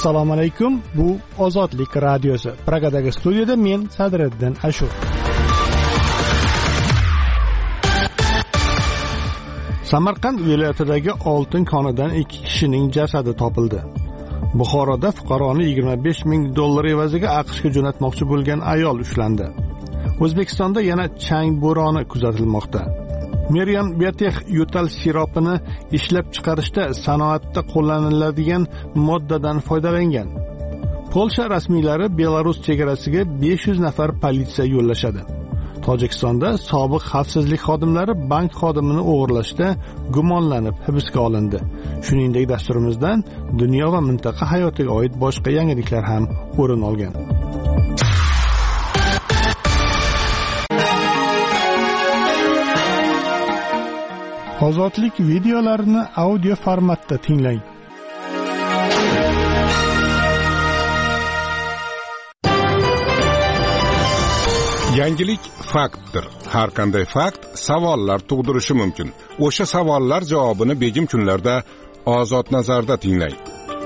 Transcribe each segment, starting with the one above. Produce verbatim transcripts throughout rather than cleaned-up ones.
Assalomu alaykum. Bu Ozodlik radiosi. Pragadagi studiyada men Sadriddin Ashur. Samarqand viloyatidagi oltin konidan ikki kishining jasadi topildi. Buxoroda fuqaroni yigirma besh ming dollar evaziga AQShga jo'natmoqchi bo'lgan ayol ushlandi. O'zbekistonda yana chang bo'roni kuzatilmoqda. Merian Biotech yo'tal siropini ishlab chiqarishda sanoatda qo'llaniladigan moddadan foydalangan. Polsha rasmiylari Belarus chegarasiga besh yuz nafar politsiya yo'llashadi. Tojikistonda sobiq xavfsizlik xodimlari bank xodimini o'g'irlashda gumonlanib hibsga olindi. Shuningdek, dasturimizdan dunyo va mintaqa hayotiga oid boshqa yangiliklar ham o'rin olgan. Ozodlik videolarini audio formatda tinglang. Yangilik faktdir. Har qanday fakt savollar tug'dirishi mumkin. O'sha savollar javobini begim kunlarda Ozod nazarda tinglang.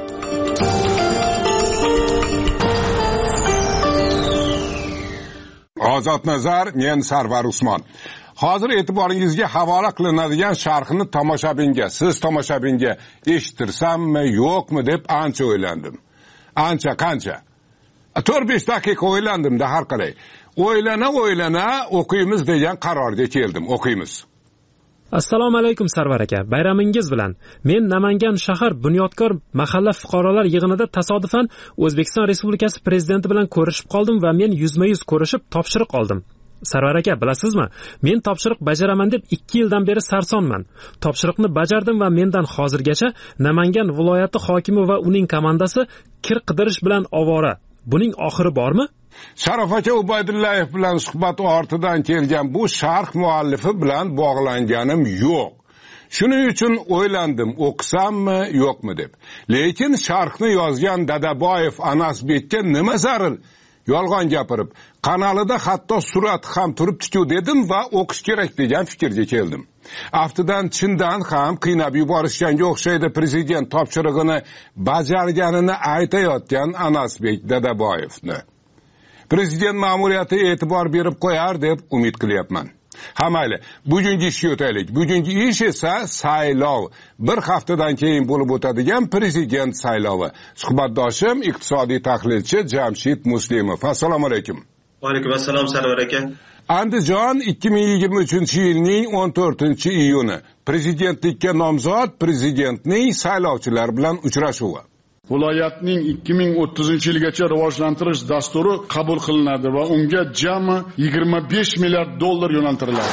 Ozod nazar, men Sarvar Usmon. Hozir e'tiboringizga havola qilinadigan sharhni tomoshabinga, siz tomoshabinga eshittirsammi, yo'qmi deb ancha o'ylandim. Ancha qancha? to'rt besh daqiqa o'ylandim-da har qalay. O'ylana o'ylana o'qiymiz degan qarorga keldim. O'qiymiz. Assalomu alaykum Sarvar aka. Bayramingiz bilan. Men Namangan shahar bunyodkor mahalla fuqarolar yig'inida tasodifan O'zbekiston Respublikasi prezidenti bilan ko'rishib qoldim va men yuzma-yuz ko'rishib topshiriq oldim. Sarvar aka, bilasizmi? Men topshiriq bajaraman deb ikki yildan beri sarsonman. Topshiriqni bajardim va mendan hozirgacha Namangan viloyati hokimi va uning komandasi kir qidirish bilan ovora. Buning oxiri bormi? Sharof aka Ubaydullayev bilan suhbat ortidan kelgan bu sharh muallifi bilan bog'langanim yo'q. Shuning uchun o'ylandim, o'qisammi, yo'qmi deb. Lekin sharhni yozgan Dadaboyev Anasbekka nima zarur? Yolg'on gapirib, kanalida hatto surat ham turibdi-ku dedim va o'qish kerak degan fikrga keldim. Aftidan chindan ham qiynab yuborishganga o'xshaydi prezident topshirig'ini bajarganini aytayotgan Anasbek Dadaboyevni. Prezident ma'muriyati e'tibor berib qo'yar deb umid qilyapman. Ha mayli, bugungi ishga o'taylik. Bugungi ish esa saylov. Bir haftadan keyin bo'lib o'tadigan prezident saylovi. Suhbatdoshim iqtisodiy tahlilchi Jamshid Muslimov. Assalomu alaykum. Va alaykum assalom Sarvar aka. Andijon ikki ming yigirma uchinchi yilning o'n to'rtinchi iyuni. Prezidentlikka nomzod prezidentning saylovchilar bilan uchrashuvi. Viloyatning ikki ming o'ttizinchi yilgacha rivojlantirish dasturi qabul qilinadi va unga jami yigirma besh milliard dollar yo'naltiriladi.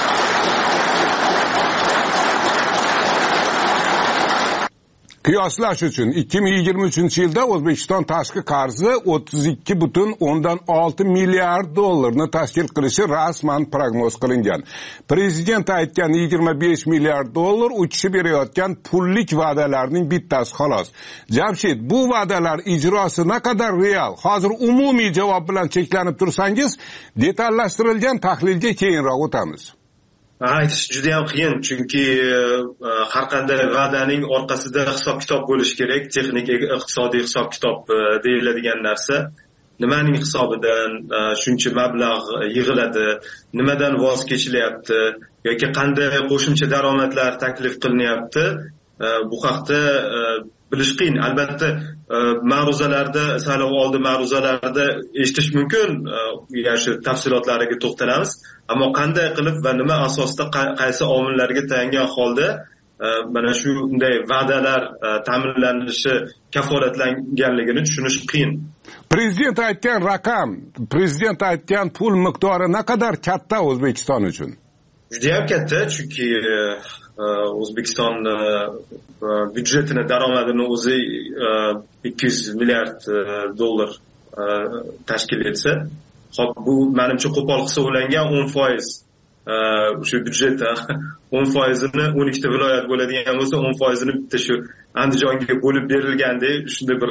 Qiyoslash uchun ikki ming yigirma uchinchi yilda O'zbekiston tashqi qarzi o'ttiz ikki butun o'ndan olti milliard dollarni tashkil qilishi rasman prognoz qilingan. Prezident aytgan yigirma besh milliard dollar u kishi berayotgan pullik va'dalarning bittasi xolos. Jamshid, bu va'dalar ijrosi naqadar real? Hozir umumiy javob bilan cheklanib tursangiz, detallashtirilgan tahlilga keyinroq o'tamiz. Aytish juda ham qiyin, chunki har qanday va'daning orqasida hisob-kitob bo'lishi kerak, texnik iqtisodiy hisob-kitob deyiladigan narsa. Nimaning hisobidan shuncha mablag' yig'iladi, nimadan voz kechilyapti yoki qanday qo'shimcha daromadlar taklif qilinyapti, bu haqda bilish qiyin. Albatta, ma'ruzalarda, saylov oldi ma'ruzalarda eshitish mumkin, ya'ni shu tafsilotlariga to'xtalamiz. Ammo qanday qilib va nima asosda qaysi omillarga tayangan holda mana shunday va'dalar ta'minlanishi kafolatlanganligini tushunish qiyin. Prezident aytgan raqam, prezident aytgan pul miqdori naqadar katta O'zbekiston uchun? Juda ham katta, chunki O'zbekiston byudjetini daromadini o'zi ikki yuz milliard dollar tashkil etsa, hop bu menimcha qo'pol hisoblangan o'n foiz o'sha byudjetda o'n foizini o'n ikkita viloyat bo'ladigan bo'lsa, o'n foizini bitta shu Andijonga bo'lib berilganda shunday bir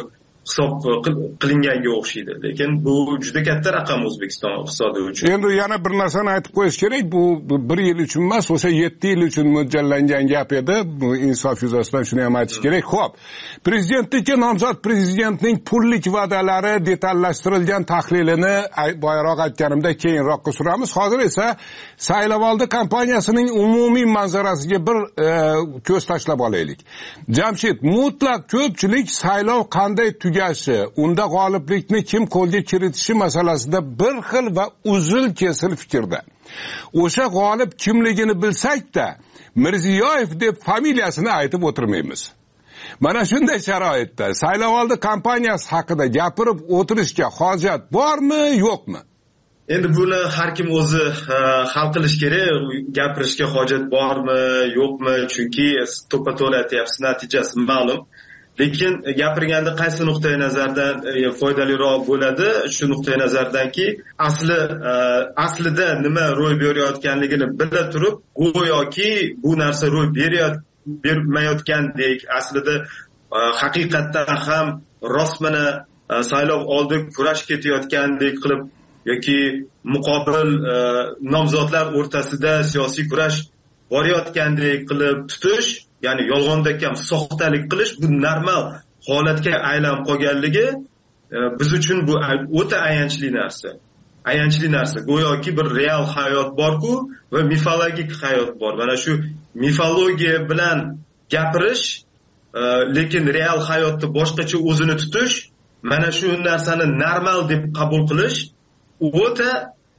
hisob qilinganga o'xshaydi. Lekin bu juda katta raqam O'zbekiston iqtisodi uchun. Endi yana bir narsani aytib qo'yish kerak. Bu bir yil uchun emas, o'sha yetti yil uchun mo'ljallangan gap edi. Bu insof yuzasidan shuni ham aytish kerak. Xo'p. Prezidentlikka nomzod prezidentning pullik va'dalari detallashtirilgan tahlilini boyroq aytganimda keyinroqqa suramiz. Hozir esa saylovoldi kampaniyasining umumiy manzarasiga bir e, ko'z tashlab olaylik. Jamshid, mutlaq ko'pchilik saylov qanday tugashi, unda g'oliblikni kim qo'lga kiritishi masalasida bir xil va uzil kesil fikrda. O'sha g'olib kimligini bilsak-da, Mirziyoyev deb familiyasini aytib o'tirmaymiz. Mana shunday sharoitda saylovoldi kampaniyasi haqida gapirib o'tirishga hojat bormi, yo'qmi? Endi buni har kim o'zi hal qilish kerak, gapirishga hojat bormi, yo'qmi? Chunki to'pa-to'g'ri aytyapsiz, natijasi ma'lum. Lekin gapirganda qaysi nuqtai nazardan foydaliroq bo'ladi? Shu nuqtai nazardanki, asli aslida nima ro'y berayotganligini bila turib, go'yoki bu narsa ro'y bermayotgandek, aslida haqiqatdan ham rostmana saylov oldi kurash ketayotgandek qilib yoki muqobil nomzodlar o'rtasida siyosiy kurash borayotgandek qilib tutish, ya'ni yolg'ondek ham soxtalik qilish, bu normal holatga aylanib qolganligi biz uchun bu o'ta ayanchli narsa. Ayanchli narsa. Go'yoki bir real hayot bor-ku va mifologik hayot bor. Mana shu mifologiya bilan gapirish, lekin real hayotda boshqacha o'zini tutish, mana shu narsani normal deb qabul qilish o'ta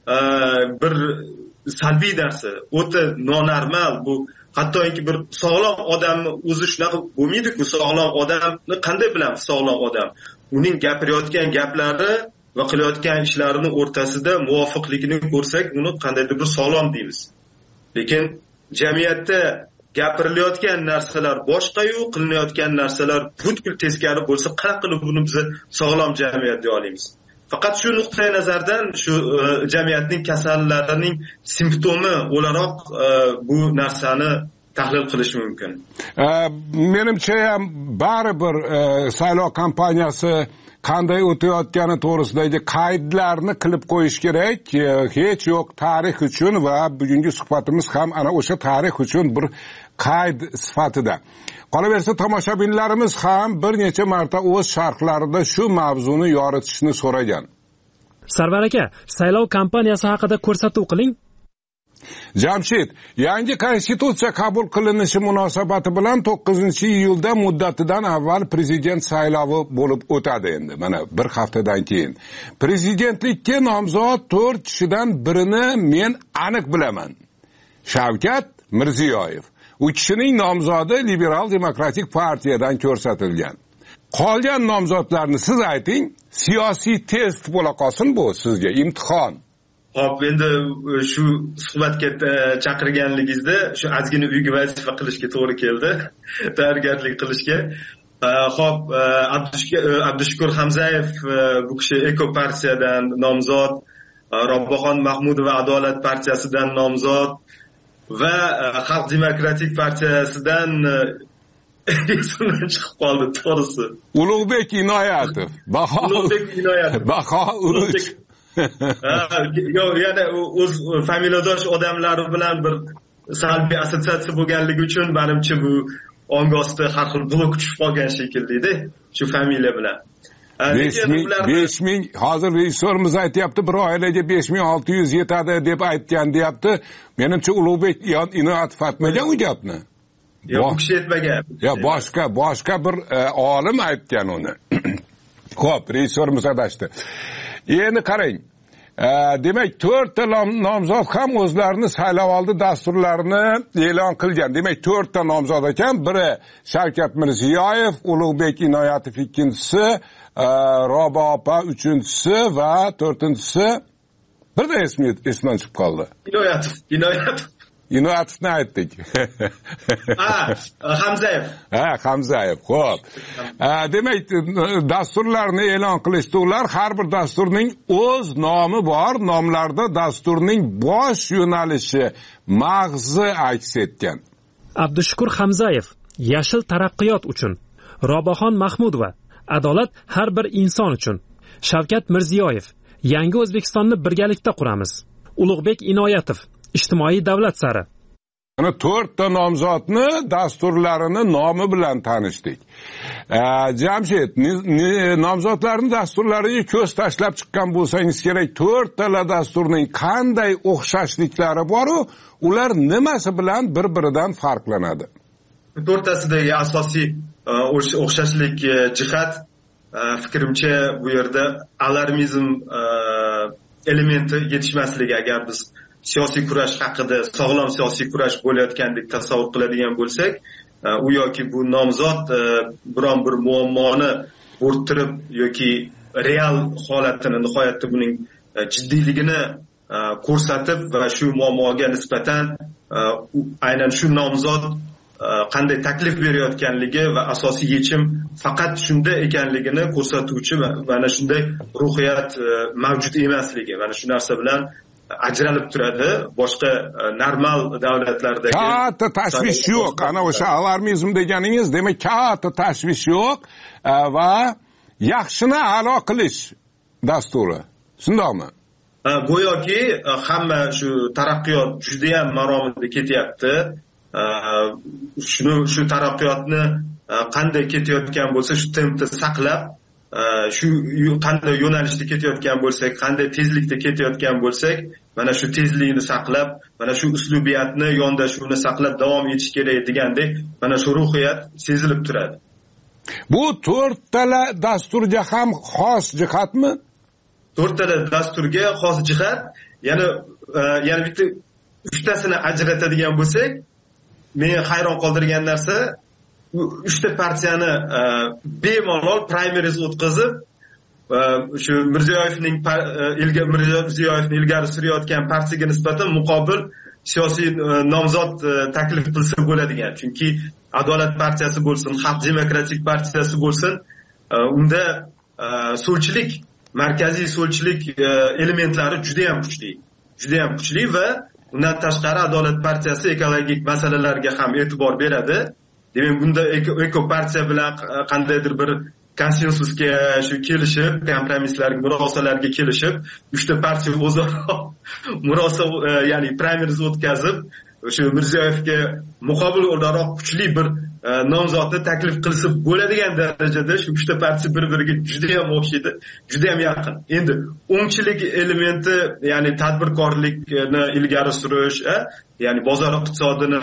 bir salbiy narsa, o'ta nonormal. Bu hattoki bir sog'lom odamni o'zi shunaqa bo'lmaydi-ku. Sog'lom odamni qanday bilamiz? Sog'lom odam uning gapirayotgan gaplari va qilayotgan ishlarini o'rtasida muvofiqligini ko'rsak, uni qandaydir bir sog'lom deymiz. Lekin jamiyatda gapirilayotgan narsalar boshqa-yu, qilinayotgan narsalar butkul teskari bo'lsa, qanaqa qilib buni biz sog'lom jamiyat deya olamiz? Faqat shu nuqtai nazardan shu jamiyatning kasallarining simptomi o'laroq bu narsani tahlil qilish mumkin. Menimcha ham baribir saylov kampaniyasi qanday o'tayotgani to'g'risidagi qaydlarni qilib qo'yish kerak. Hech yo'q tarix uchun va bugungi suhbatimiz ham ana o'sha tarix uchun bir qayd sifatida. Qolaversa tomoshabinlarimiz ham bir necha marta o'z sharhlarida shu mavzuni yoritishni so'ragan. Sarvar aka, saylov kampaniyasi haqida ko'rsatuv qiling. Jamshid, yangi konstitutsiya qabul qilinishi munosabati bilan to'qqizinchi iyulda muddatidan avval prezident saylovi bo'lib o'tadi endi. Mana bir haftadan keyin. Prezidentlikka nomzod to'rt kishidan birini men aniq bilaman. Shavkat Mirziyoyev. U kishining nomzodi Liberal demokratik partiyadan ko'rsatilgan. Qolgan nomzodlarni siz ayting, siyosiy test bo'la qolsin bu sizga imtihon. Hop, endi shu suhbatga chaqirganligingizda shu ozgina uyga vazifa qilishga to'g'ri keldi, tayyorgarlik qilishga. Hop, Abdushukur Hamzayev bu kishi Eko partiyadan nomzod, Robboxon Mahmudova Adolat partiyasidan nomzod va Xalq demokratik partiyasidan esimdan chiqib qoldi to'g'risi. Ulug'bek Inoyatov. Baho Ulug'bek Inoyatov. Baho Uruch. Yo'q, yana o'z familiyadosh odamlari bilan bir salbiy assotsiatsiya bo'lganligi uchun menimcha bu ongosda har xil blok tushib qolgan shekilli-da, shu familiya bilan. besh ming hozir rejissorimiz aytyapti, bir oilaga besh ming olti yuz yetadi deb aytgan deyapti. Menimcha Ulug'bek Inoyatov aytmagan u gapni. Yo'q, bu kishi aytmagan. Ya boshqa boshqa bir olim aytgan uni. Xo'p, rejissorimiz adashdi. Endi qarang. Demak, to'rtta nomzod ham o'zlarini saylovoldi dasturlarini e'lon qilgan. Demak, to'rtta nomzod ekan. Biri Shavkat Mirziyoyev, Ulug'bek Inoyatov ikkinchisi, Robo opa uchinchisi va to'rtinchisi bir da ismi esdan chiqib qoldi. Inoyatov, Inoyatov. Inoyatovni aytdik. Ha, Hamzayev. Ha, Hamzayev. Xo'p. Demak, dasturlarni e'lon qilishdi. Ular har bir dasturning o'z nomi bor. Nomlarda dasturning bosh yo'nalishi, mag'zi aks etgan. Abdushukur Hamzayev, Yashil taraqqiyot uchun. Roboxon Mahmudova, adolat har bir inson uchun. Shavkat Mirziyoyev: yangi O'zbekistonni birgalikda quramiz. Ulug'bek Inoyatov: ijtimoiy davlat sari. Ana to'rtta nomzodni dasturlarini nomi bilan tanishdik. Jamshid, nomzodlarning dasturlariga ko'z tashlab chiqqan bo'lsangiz kerak, to'rttala dasturning qanday o'xshashliklari bor-u, ular nimasi bilan bir-biridan farqlanadi? To'rttasidagi asosiy o'xshashlik jihat fikrimcha bu yerda alarmizm elementi yetishmasligi. Agar biz siyosiy kurash haqida sog'lom siyosiy kurash bo'layotgandek tasavvur qiladigan bo'lsak, u yoki bu nomzod biron bir muammoni o'rtirib yoki real holatini, nihoyatda buning jiddiyligini ko'rsatib va shu muammoga nisbatan aynan shu nomzod qanday taklif berayotganligi va asosiy yechim faqat shunda ekanligini ko'rsatuvchi mana shunday ruhiyat mavjud emasligi, mana shu narsa bilan ajralib turadi. Boshqa normal davlatlardagi katta tashvish yo'q. Ana o'sha alarmizm deganingiz, demak katta tashvish yo'q va yaxshini a'lo qilish dasturi. Shundaqmi? Go'yoki hamma shu taraqqiyot juda ham maromida ketyapti. Shuni shu taraqqiyotni qanday ketayotgan bo'lsa, shu tempni saqlab, shu qanday yo'nalishda ketayotgan bo'lsak, qanday tezlikda ketayotgan bo'lsak, mana shu tezlikni saqlab, mana shu uslubiyatni, yondashuvni saqlab davom etish kerak degandek, mana shu ruhiyat sezilib turadi. Bu to'rttala dasturga ham xos jihatmi? To'rttala dasturga xos jihat, ya'ni yana bitta uchtasini ajratadigan bo'lsak, meni hayron qoldirgan narsa, uchta partiyani bemalol primaries o'tkazib, shu Mirziyoyevning Mirziyoyevni ilgari surayotgan partiyaga nisbatan muqobil siyosiy nomzod taklif qilsa bo'ladigan. Chunki Adolat partiyasi bo'lsin, Xalq demokratik partiyasi bo'lsin, unda so'lchilik, markaziy so'lchilik elementlari juda ham kuchli. Juda ham kuchli va undan tashqari Adolat partiyasi ekologik masalalarga ham e'tibor beradi. Demak, bunda eko partiya bilan qandaydir bir konsensusga shu kelishib, kompromisslarga, murosalarga kelishib, uchta partiya o'zaro murosa, ya'ni primaries o'tkazib, o'sha Mirziyoyevga muqobil o'laroq kuchli bir nomzodni taklif qilsa bo'ladigan darajada shu uchta partiya bir-biriga juda ham o'xshaydi, juda ham yaqin. Endi o'ngchilik elementi, ya'ni tadbirkorlikni ilgari surish, ya'ni bozor iqtisodini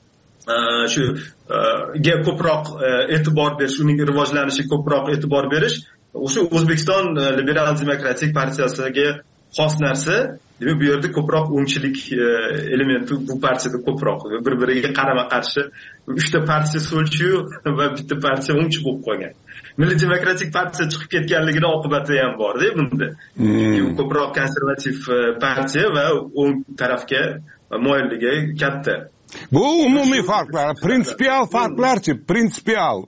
shu ga ko'proq e'tibor berish, uning rivojlanishiga ko'proq e'tibor berish, o'sha O'zbekiston Liberal Demokratik partiyasiga xos narsa. Demak, bu yerda ko'proq o'ngchilik elementi bu partiyada ko'proq, bir-biriga qarama-qarshi uchta partiya so'lchi va bitta partiya o'ngchi bo'lib qolgan. Milliy demokratik partiya chiqib ketganligini oqibati ham bor-da bunda. U ko'proq konservativ partiya va o'ng tarafga moyilligi katta. Bu umumiy farqlar, prinsipial farqlarchi, prinsipial.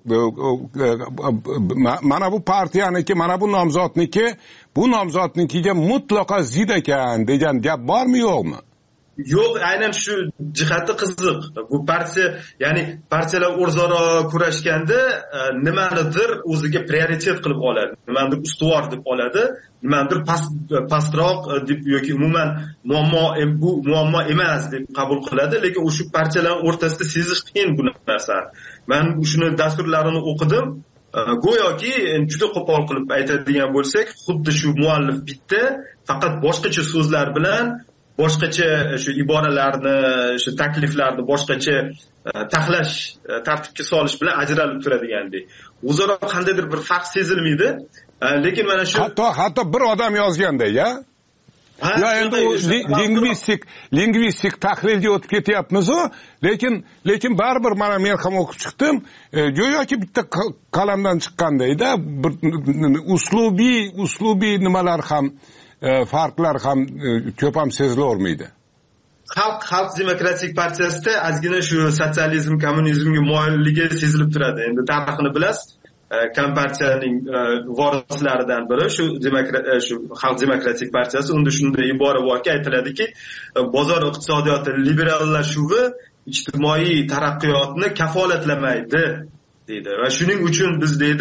Mana bu partiyaniki, mana bu nomzodniki, bu nomzodnikiga mutlaqo zid ekan degan gap bormi, yo'qmi? Yo'q, aynan shu jihati qiziq. Bu partiya, ya'ni partiyalar o'zaro kurashganda nimanidir o'ziga prioritet qilib oladi, nimanidir ustuvor deb oladi, nimanidir pastroq deb yoki umuman muammo bu muammo emas deb qabul qiladi, lekin o'sha partiyalar o'rtasida sezish qiyin bu narsani. Men shuni dasturlarini o'qidim. Go'yoki juda qo'pol qilib aytadigan bo'lsak, xuddi shu muallif bitta, faqat boshqacha so'zlar bilan, boshqacha shu iboralarni, shu takliflarni boshqacha taxlash, tartibga solish bilan ajralib turadigandek. O'zaro qandaydir bir farq sezilmaydi, lekin mana shu hatto hatto bir odam yozganda-ya. Ya endi lingvistik, lingvistik tahlilga o'tib ketyapmiz-ku, lekin lekin baribir mana men ham o'qib chiqdim, go'yoki bitta qalamdan chiqqandayda, bir uslubiy, uslubiy nimalar ham farqlar ham ko'p ham sezilavermaydi. Xalq Xalq demokratik partiyasida ozgina shu sotsializm, kommunizmga moyilligi sezilib turadi. Endi tarixini bilasiz. Kompartiyaning vorislaridan biri shu shu Xalq demokratik partiyasi. Unda shunday ibora borki, aytiladiki, bozor iqtisodiyoti liberallashuvi ijtimoiy taraqqiyotni kafolatlamaydi deydi. Va shuning uchun biz deydi,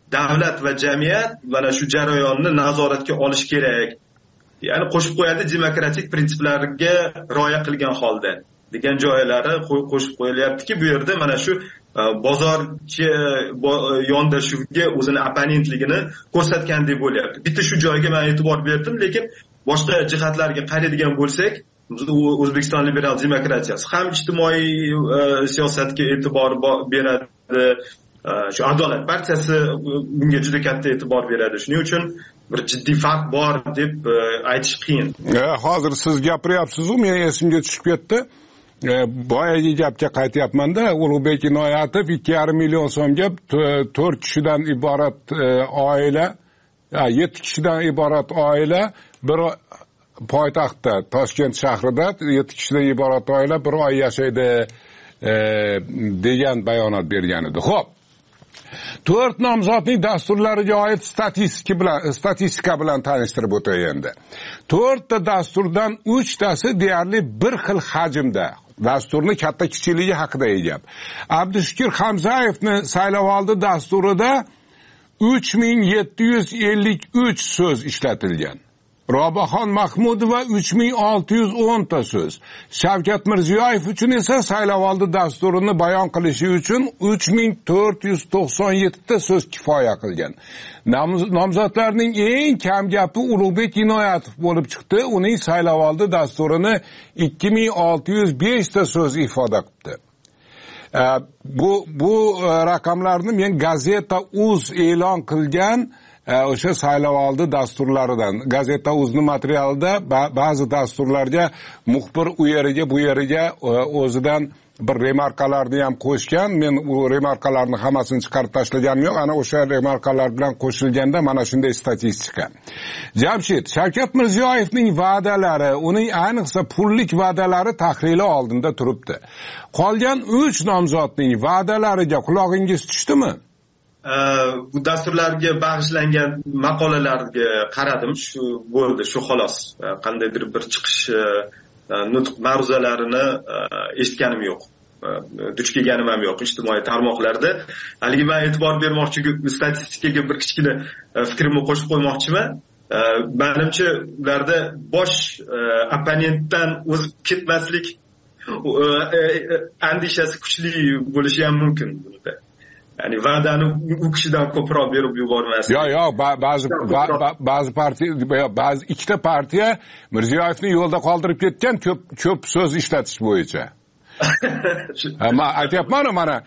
davlat va jamiyat mana shu jarayonni nazoratga olish kerak. Ya'ni qo'shib qo'yadi demokratik prinsiplarga rioya qilgan holda degan joylari qo'shib qo'yilyaptiki, bu yerda mana shu bozorchi yondashuvga o'zini opponentligini ko'rsatgandek bo'lyapti. Bitta shu joyga men e'tibor berdim, lekin boshqa jihatlarga qaraydigan bo'lsak, O'zbekiston liberal demokratiyasi ham ijtimoiy siyosatga e'tibor beradi. Shu Adolat partiyasi bunga juda katta e'tibor beradi. Shuning uchun bir jiddiy farq bor deb aytish qiyin. Hozir siz gapiryapsiz-ku, men esimga tushib ketdi. Boyagi gapga qaytyapman-da, Ulug'bek Inoyatov ikki yarim million so'mga to'rt kishidan iborat oila, yetti kishidan iborat oila bir poytaxtda, Toshkent shahrida yetti kishidan iborat oila bir oy yashaydi degan bayonot bergan edi. Xo'p. To'rt nomzodning dasturlariga oid statistika bilan statistika bilan tanishtirib o'tay endi. To'rtta dasturdan uchtasi deyarli bir xil hajmda. Dasturni katta kichiligi haqida gap. Abdushukur Hamzayevning saylovoldi dasturida uch ming yetti yuz ellik uch so'z ishlatilgan. Robaxon Mahmudova uch ming olti yuz o'n ta so'z. Shavkat Mirziyoyev uchun esa saylovoldi dasturini bayon qilishi uchun uch ming to'rt yuz to'qson yetti ta so'z kifoya qilgan. Nomzodlarning eng kam gapi Ulug'bek Inoyatov bo'lib chiqdi. Uning saylovoldi dasturini ikki ming olti yuz besh ta so'z ifoda qildi. Bu bu raqamlarni men Gazeta uz e'lon qilgan o'sha saylovoldi dasturlaridan. Gazeta uzning materialida ba'zi dasturlarga muxbir u yeriga bu yeriga o'zidan bir remarkalarni ham qo'shgan. Men u remarkalarni hammasini chiqarib tashlaganim yo'q. Ana o'sha remarkalar bilan qo'shilganda mana shunday statistika. Jamshid, Shavkat Mirziyoyevning va'dalari, uning ayniqsa pullik va'dalari tahlili oldinda turibdi. Qolgan uch nomzodning va'dalariga quloqingiz tushdimi? Bu dasturlarga bag'ishlangan maqolalarga qaradim, shu bo'ldi, shu xolos. Qandaydir bir chiqish nutq ma'ruzalarini eshitganim yo'q. Duch kelganim ham yo'q ijtimoiy tarmoqlarda. Haligi men e'tibor bermoqchi statistikaga bir kichkina fikrimni qo'shib qo'ymoqchiman. Menimcha ularda bosh opponentdan o'zib ketmaslik andishasi kuchli bo'lishi ham mumkin bunda. Ya'ni va'dani u kishidan ko'proq berib yubormaslik. Yo'q, yo'q, ba'zi ba'zi partiya, ba'zi ikkita partiya Mirziyoyevni yo'lda qoldirib ketgan ko'p ko'p so'z ishlatish bo'yicha. Men aytyapman, mana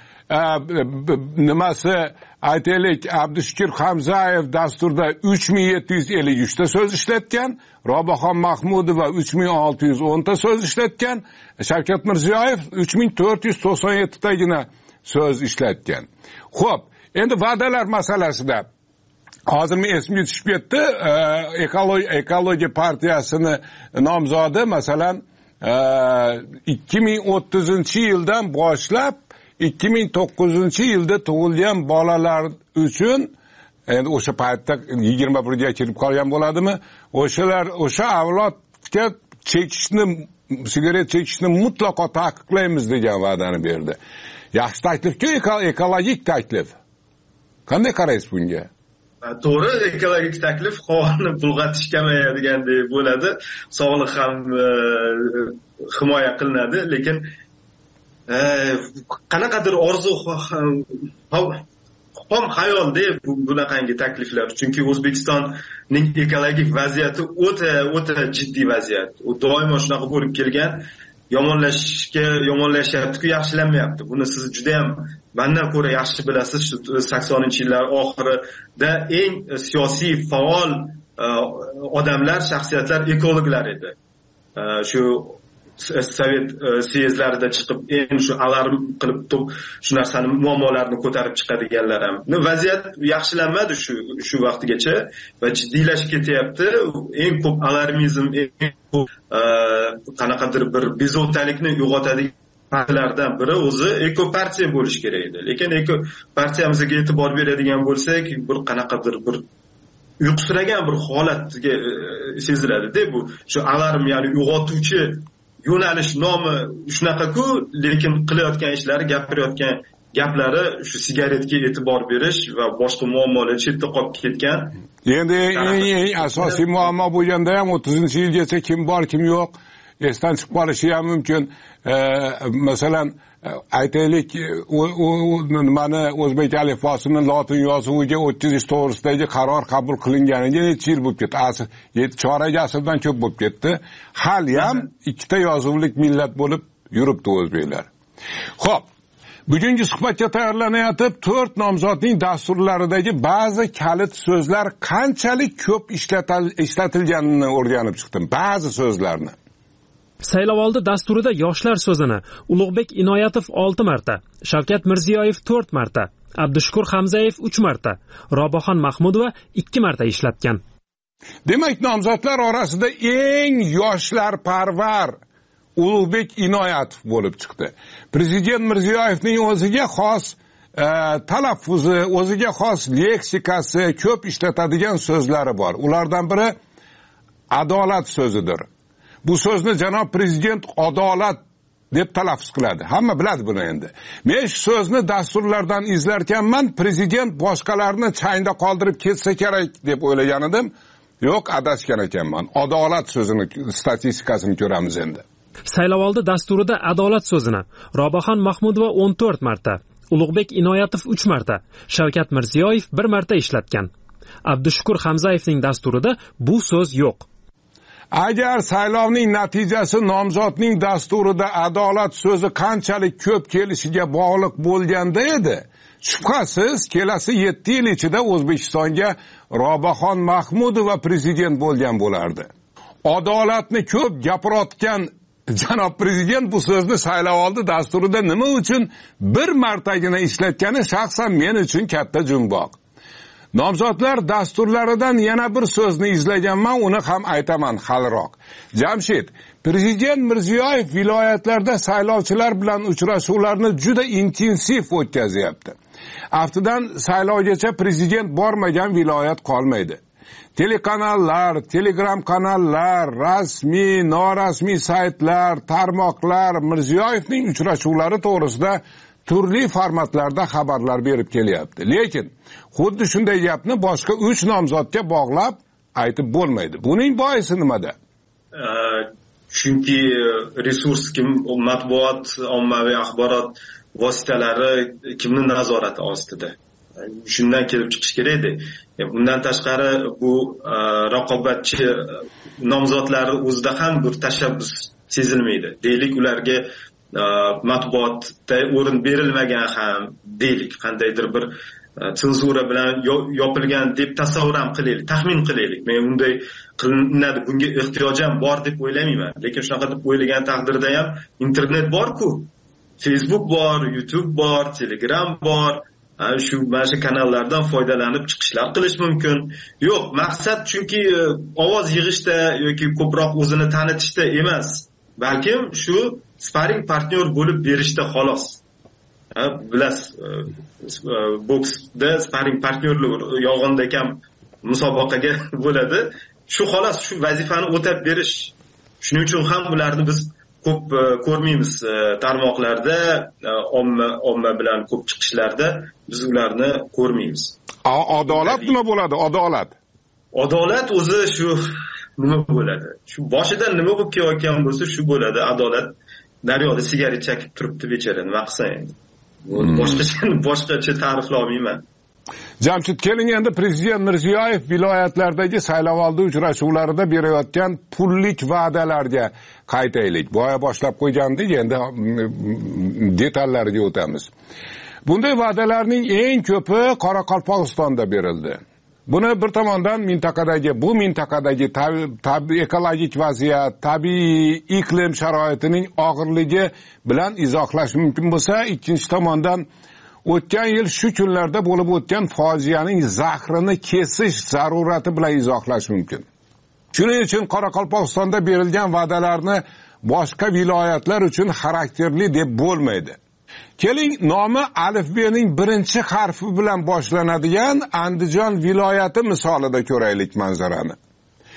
nimasi aytaylik, Abdushukur Hamzayev dasturda uch ming yetti yuz ellik uch ta so'z ishlatgan, Robaxon Mahmudova uch ming olti yuz o'n ta so'z ishlatgan, Shavkat Mirziyoyev uch ming to'rt yuz to'qson yetti tagina so'z ishlatgan. Xo'p, endi va'dalar masalasida hozir men esimga tushib ketdi, ekologiya partiyasini nomzodi masalan ikki ming o'ttizinchi yildan boshlab ikki ming to'qqizinchi yilda tug'ilgan bolalar uchun, endi o'sha paytda yigirma birga kirib qolgan bo'ladimi, o'shalar o'sha avlodga chekishni, sigaret chekishni mutlaqo taqiqlaymiz degan va'dani berdi. Yaxshi taklif-ku, ekologik taklif. Qanday qaraysiz bunga? To'g'ri, ekologik taklif havoni bulg'atish kamayadiganday bo'ladi, sog'liq ham himoya qilinadi, lekin qanaqadir orzu xom xayolda bunaqangi takliflar, chunki O'zbekistonning ekologik vaziyati o'ta o'ta jiddiy vaziyat. U doimo shunaqa bo'lib kelgan. Yomonlashga yomonlashyapti-ku, yaxshilanmayapti. Buni siz juda ham mendan ko'ra yaxshi bilasiz. Shu saksoninchi yillar oxirida eng siyosiy faol odamlar, shaxsiyatlar ekologlar edi. Shu Sovet siyezlarida chiqib, eng shu alarm qilib turib, shu narsani muammolarni ko'tarib chiqadiganlar ham. Vaziyat yaxshilanmadi shu shu vaqtgacha va jiddiylashib ketyapti. Eng ko'p alarmizm, eng ko'p qanaqadir bir bezovtalikni uyg'otadigan partiyalardan biri o'zi eko partiya bo'lish kerak edi. Lekin eko partiyamizga e'tibor beradigan bo'lsak, bir qanaqadir bir uyqusiragan bir holatga seziladi-da bu. Shu alarm, ya'ni uyg'otuvchi yo'nalish nomi shunaqa-ku, lekin qilayotgan ishlari, gapirayotgan gaplari shu sigaretga e'tibor berish va boshqa muammolar chetda qolib ketgan. Endi eng eng asosiy muammo bo'lganda ham o'ttizinchi yilgacha kim bor, kim yo'q esdan chiqib qolishi ham mumkin. Masalan, aytaylik, mana o'zbek alifbosini lotin yozuviga o'tkazish to'g'risidagi qaror qabul qilinganiga necha yil bo'lib ketdi? Chorak asrdan ko'p bo'lib ketdi. Hali ham ikkita yozuvlik millat bo'lib yuribdi o'zbeklar. Xo'p, bugungi suhbatga tayyorlanayotib, to'rt nomzodning dasturlaridagi ba'zi kalit so'zlar qanchalik ko'p ishlatilganini o'rganib chiqdim. Ba'zi so'zlarni. Saylovoldi dasturida yoshlar so'zini Ulug'bek Inoyatov olti marta, Shavkat Mirziyoyev to'rt marta, Abdushukur Hamzayev uch marta, Robaxon Mahmudova ikki marta ishlatgan. Demak, nomzodlar orasida eng yoshlarparvar Ulug'bek Inoyatov bo'lib chiqdi. Prezident Mirziyoyevning o'ziga xos e, talaffuzi, o'ziga xos leksikasi, ko'p ishlatadigan so'zlari bor. Ulardan biri adolat so'zidir. Bu so'zni janob prezident adolat deb talaffuz qiladi. Hamma biladi buni endi. Men shu so'zni dasturlardan izlarkanman, prezident boshqalarni changda qoldirib ketsa kerak deb o'ylagan edim. Yo'q, adashgan ekanman. Adolat so'zini statistikasini ko'ramiz endi. Saylovoldi dasturida adolat so'zini Robaxon Mahmudova o'n to'rt marta, Ulug'bek Inoyatov uch marta, Shavkat Mirziyoyev bir marta ishlatgan. Abdushukur Hamzayevning dasturida bu so'z yo'q. Agar saylovning natijasi nomzodning dasturida adolat so'zi qanchalik ko'p kelishiga bog'liq bo'lganda edi, shubhasiz kelasi yetti yil ichida O'zbekistonga Robaxon Mahmudova prezident bo'lgan bo'lardi. Adolatni ko'p gapirayotgan janob prezident bu so'zni saylovoldi dasturida nima uchun bir martagina ishlatgani shaxsan men uchun katta jumboq. Nomzodlar dasturlaridan yana bir so'zni izlaganman, uni ham aytaman haliroq. Jamshid, prezident Mirziyoyev viloyatlarda saylovchilar bilan uchrashuvlarni juda intensiv o'tkazyapti. Aftidan saylovgacha prezident bormagan viloyat qolmaydi. Telekanallar, telegram kanallar, rasmiy, norasmiy saytlar, tarmoqlar Mirziyoyevning uchrashuvlari to'g'risida turli formatlarda xabarlar berib kelyapti. Lekin xuddi shunday gapni boshqa uch nomzodga bog'lab aytib bo'lmaydi. Buning boisi nimada? Chunki resurs kim, matbuot, ommaviy axborot vositalari kimning nazorati ostida. Shundan kelib chiqish kerak edi. Bundan tashqari bu raqobatchi nomzodlar o'zida ham bir tashabbus sezilmaydi. Deylik, ularga matbuotda o'rin berilmagan ham, deylik, qandaydir bir senzura bilan yopilgan deb tasavvur ham qilaylik, taxmin qilaylik. Men unday qilinadi, bunga ehtiyoj ham bor deb o'ylamayman. Lekin shunaqa deb o'ylagan taqdirda ham internet bor-ku. Facebook bor, YouTube bor, Telegram bor. Shu mana shu kanallardan foydalanib chiqishlar qilish mumkin. Yo'q, maqsad chunki ovoz yig'ishda yoki ko'proq o'zini tanitishda emas, balkim shu sparing partnyor bo'lib berishda xolos. Bilasiz, boksda sparing partnyorlik yolg'onda ham musobaqaga bo'ladi. Shu xolos, shu vazifani o'tab berish. Shuning uchun ham ularni biz ko'p ko'rmaymiz tarmoqlarda, omma omma bilan ko'p chiqishlarda biz ularni ko'rmaymiz. Adolat nima bo'ladi? Adolat. Adolat o'zi shu nima bo'ladi? Shu boshidan nima bo'lib kelayotgan bo'lsa, shu bo'ladi. Adolat daryoda sigaret chekib turibdi bechara, nima qilsa endi. Boshqacha boshqacha ta'riflay olmayman. Jamshid, keling endi prezident Mirziyoyev viloyatlardagi saylovoldi uchrashuvlarida berayotgan pullik va'dalarga qaytaylik. Boya boshlab qo'ygandik, endi detallariga o'tamiz. Bunday va'dalarning eng ko'pi Qoraqalpog'istonda berildi. Buni bir tomondan mintaqadagi, bu mintaqadagi tabiiy ekologik vaziyat, tabiiy iqlim sharoitining og'irligi bilan izohlash mumkin bo'lsa, ikkinchi tomondan o'tgan yil shu kunlarda bo'lib o'tgan fojianing zahrini kesish zarurati bilan izohlash mumkin. Shuning uchun Qoraqalpog'istonda berilgan va'dalarni boshqa viloyatlar uchun xarakterli deb bo'lmaydi. Keling, nomi alifbening birinchi harfi bilan boshlanadigan Andijon viloyati misolida ko'raylik manzarani.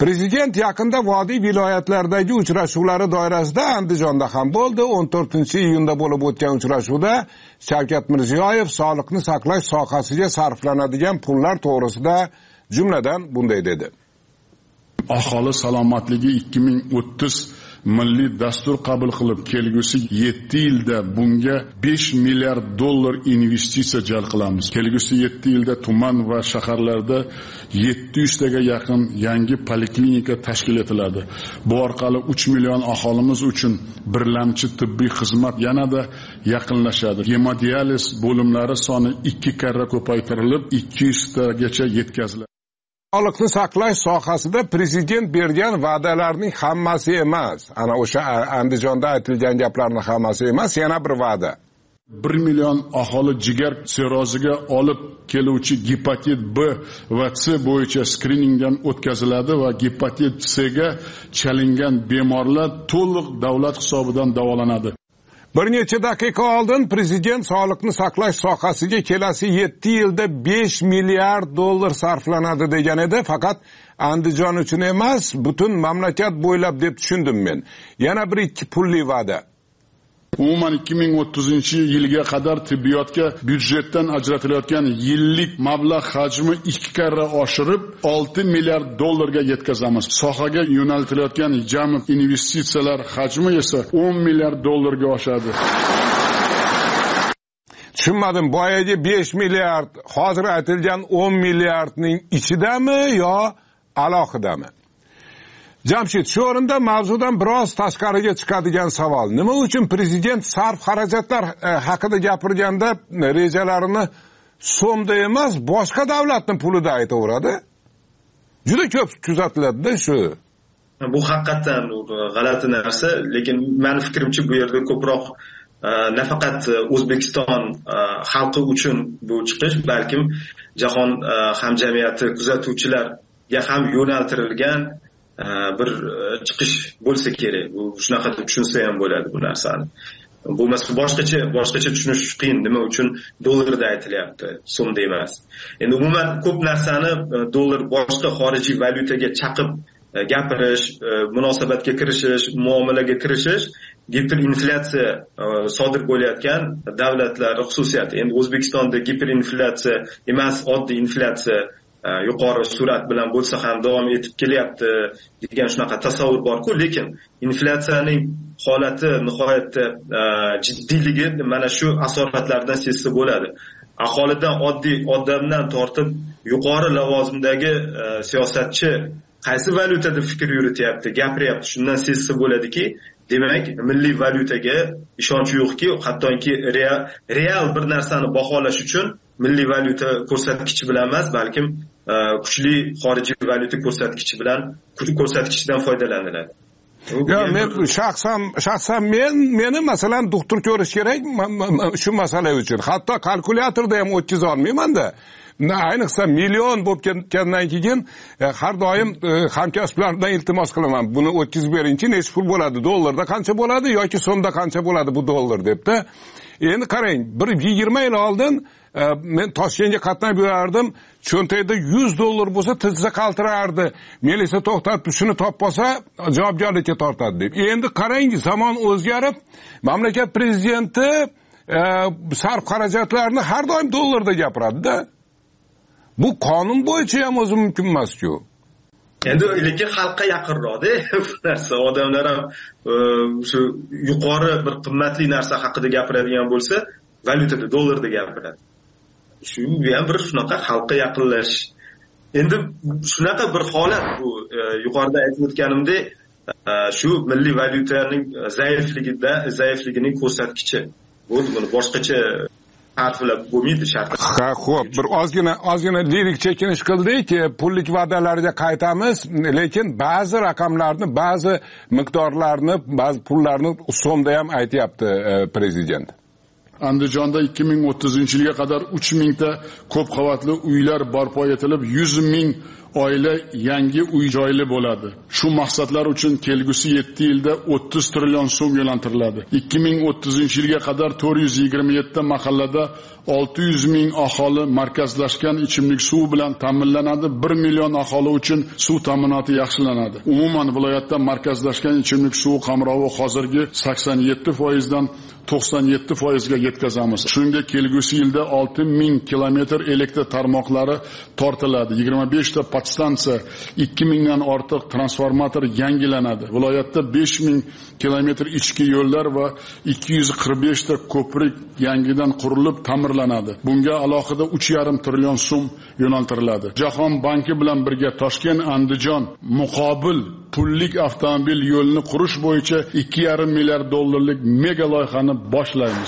Prezident yaqinda vodiy viloyatlaridagi uchrashuvlari doirasida Andijonda ham bo'ldi. o'n to'rtinchi iyunda bo'lib o'tgan uchrashuvda Shavkat Mirziyoyev sog'liqni saqlash sohasiga sarflanadigan pullar to'g'risida jumladan bunday dedi. Aholi salomatligi ikki ming o'ttiz milliy dastur qabul qilib, kelgusi yetti yilda bunga besh milliard dollar investitsiya jalb qilamiz. Kelgusi yetti yilda tuman va shaharlarda yetti yuz taga yaqin yangi poliklinika tashkil etiladi. Bu orqali uch million aholimiz uchun birlamchi tibbiy xizmat yanada yaqinlashadi. Hemodializ bo'limlari soni ikki karra ko'paytirilib, ikki yuz tagacha yetkaziladi. Sog'liqni saqlash sohasida prezident bergan va'dalarning hammasi emas, ana o'sha Andijonda aytilgan gaplarning hammasi emas, yana bir va'da. bir million aholi jigar sirroziga olib keluvchi gepatit B va C bo'yicha skriningdan o'tkaziladi va gepatit C ga chalingan bemorlar to'liq davlat hisobidan davolanadi. Bir necha daqiqa oldin prezident sog'liqni saqlash sohasiga kelasi yetti yilda besh milliard dollar sarflanadi degan edi, faqat Andijon uchun emas, butun mamlakat bo'ylab deb tushundim men. Yana bir ikki pulli va'da. Umuman ikki ming o'ttizinchi yilga qadar tibbiyotga byudjetdan ajratilayotgan yillik mablag' hajmi ikki karra oshirib, olti milliard dollarga yetkazamiz. Sohaga yo'naltilayotgan jami investitsiyalar hajmi esa o'n milliard dollarga oshadi. Tushunmadim, boyagi besh milliard hozir aytilgan o'n milliardning ichidami yo alohidami? Jamshid, shu o'rinda mavzudan biroz tashqariga chiqadigan savol. Nima uchun prezident sarf xarajatlar haqida gapirganda rejalarini so'mda emas, boshqa davlatning pulida aytaveradi? Juda ko'p kuzatiladi-da shu. Bu haqiqatan g'alati narsa, lekin men fikrimcha bu yerda ko'proq nafaqat O'zbekiston xalqi uchun bu chiqish, balkim jahon hamjamiyati kuzatuvchilarga ham yo'naltirilgan bir chiqish bo'lsa kerak. Bu shunaqa deb tushunsa ham bo'ladi bu narsani. Bo'lmasa boshqacha boshqacha tushunish qiyin. Nima uchun dollarda aytilyapti, so'mda emas. Endi umuman ko'p narsani dollar boshqa xorijiy valyutaga chaqib gapirish, munosabatga kirishish, muomalaga kirishish giperinflyatsiya sodir bo'layotgan davlatlar xususiyati. Endi O'zbekistonda giperinflyatsiya emas, oddiy inflyatsiya yuqori surat bilan bo'lsa ham davom etib kelyapti degan shunaqa tasavvur bor-ku, lekin inflyatsiyaning holati nihoyatda jiddiyligi mana shu asoratlardan sezsa bo'ladi. Aholidan, oddiy odamdan tortib yuqori lavozimdagi siyosatchi qaysi valyutada fikr yurityapti, gapiryapti, shundan sezsa bo'ladiki, demak milliy valyutaga ishonch yo'qki, hattoki real, real bir narsani baholash uchun milliy valyuta ko'rsatkichi bilan emas, balkim kuchli xorijiy valyuta ko'rsatkichi bilan ko'rsatkichidan foydalaniladi. Ya men shaxsan shaxsan men meni masalan doktor ko'rish kerak shu masala uchun. Hatto kalkulyatorda ham o'tkaza olmayman-da. Ayniqsa million bo'lib ketgandan keyin har doim hamkasblardan iltimos qilaman. Buni o'tkazib beringchi, necha pul bo'ladi, dollarda qancha bo'ladi yoki so'mda qancha bo'ladi bu dollar debdi. Endi qarang, bir yigirma yil oldin men Toshkentga qatnab yurardim. Cho'ntakda yuz dollar bo'lsa tizza qaltirardi. Melisa to'xtatib shuni topolsa javobgarlikka tortadi deb. Endi qarang, zamon o'zgarib, mamlakat prezidenti sarf xarajatlarini har doim dollarda gapiradi-da. Bu qonun bo'yicha ham o'zi mumkin emas-ku. Endi lekin xalqqa yaqinroq-da bu narsa. Odamlar ham shu yuqori bir qimmatli narsa haqida gapiradigan bo'lsa, valyutada, dollarda gapiradi. Shu ham bir shunaqa xalqqa yaqinlash. Endi shunaqa bir holat bu yuqorida aytib o'tganimdek, shu milliy valyutaning zaifligida, zaifligining ko'rsatkichi. Bu buni boshqacha tariflab bo'lmaydi shartda. Ha, xo'p, bir ozgina ozgina lirik chekinish qildik, pullik va'dalarga qaytamiz, lekin ba'zi raqamlarni, ba'zi miqdorlarni, ba'zi pullarni so'mda ham aytayapti prezident. Andijonda ikki ming o'ttizinchi yilga qadar uch mingta ko'p qavatli uylar barpo etilib, yuz ming oila yangi uy joyli bo'ladi. Shu maqsadlar uchun kelgusi yetti yilda o'ttiz trillion so'm yo'naltiriladi. ikki ming o'ttizinchi yilga qadar to'rt yuz yigirma yetti mahallada olti yuz ming aholi markazlashgan ichimlik suvi bilan ta'minlanadi. bir million aholi uchun suv ta'minoti yaxshilanadi. Umuman viloyatda markazlashgan ichimlik suvi qamrovi hozirgi sakson yetti foiz dan to'qson yetti foiz ga yetkazamiz. Shuningdek, kelgusi yilda olti ming kilometr elektr tarmoqlari tortiladi. yigirma besh ta podstansiya, ikki ming dan ortiq transformator yangilanadi. Viloyatda besh ming kilometr ichki yo'llar va ikki yuz qirq besh ta ko'prik yangidan qurilib ta'mirlanadi. Bunga alohida uch yarim trillion so'm yo'naltiriladi. Jahon banki bilan birga Toshkent Andijon muqobil pullik avtomobil yo'lini qurish bo'yicha ikki yarim milliard dollarlik mega loyihani boshlaymiz.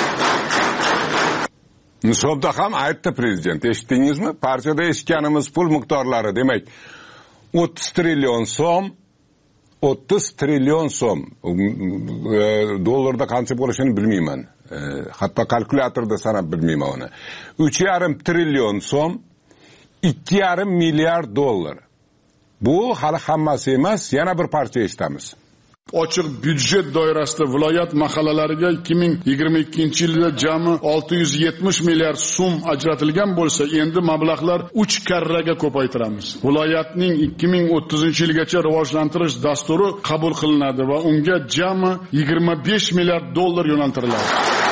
Nisobda ham aytdi prezident, eshitdingizmi? Partiyada eshitganimiz pul miqdorlari, demak o'ttiz trillion so'm, o'ttiz trillion so'm. Dollarda qancha bo'lishini bilmayman. Hatto kalkulyatorda sanab bilmayman uni. uch yarim trillion so'm, ikki yarim milliard dollar. Bu hali hammasi emas, yana bir parcha eshitamiz. Ochiq byudjet doirasida viloyat mahallalariga ikki ming yigirma ikkinchi yilda jami olti yuz yetmish milliard so'm ajratilgan bo'lsa, endi mablag'lar uch karraga ko'paytiramiz. Viloyatning ikki ming o'ttizinchi yilgacha rivojlantirish dasturi qabul qilinadi va unga jami yigirma besh milliard dollar yo'naltiriladi.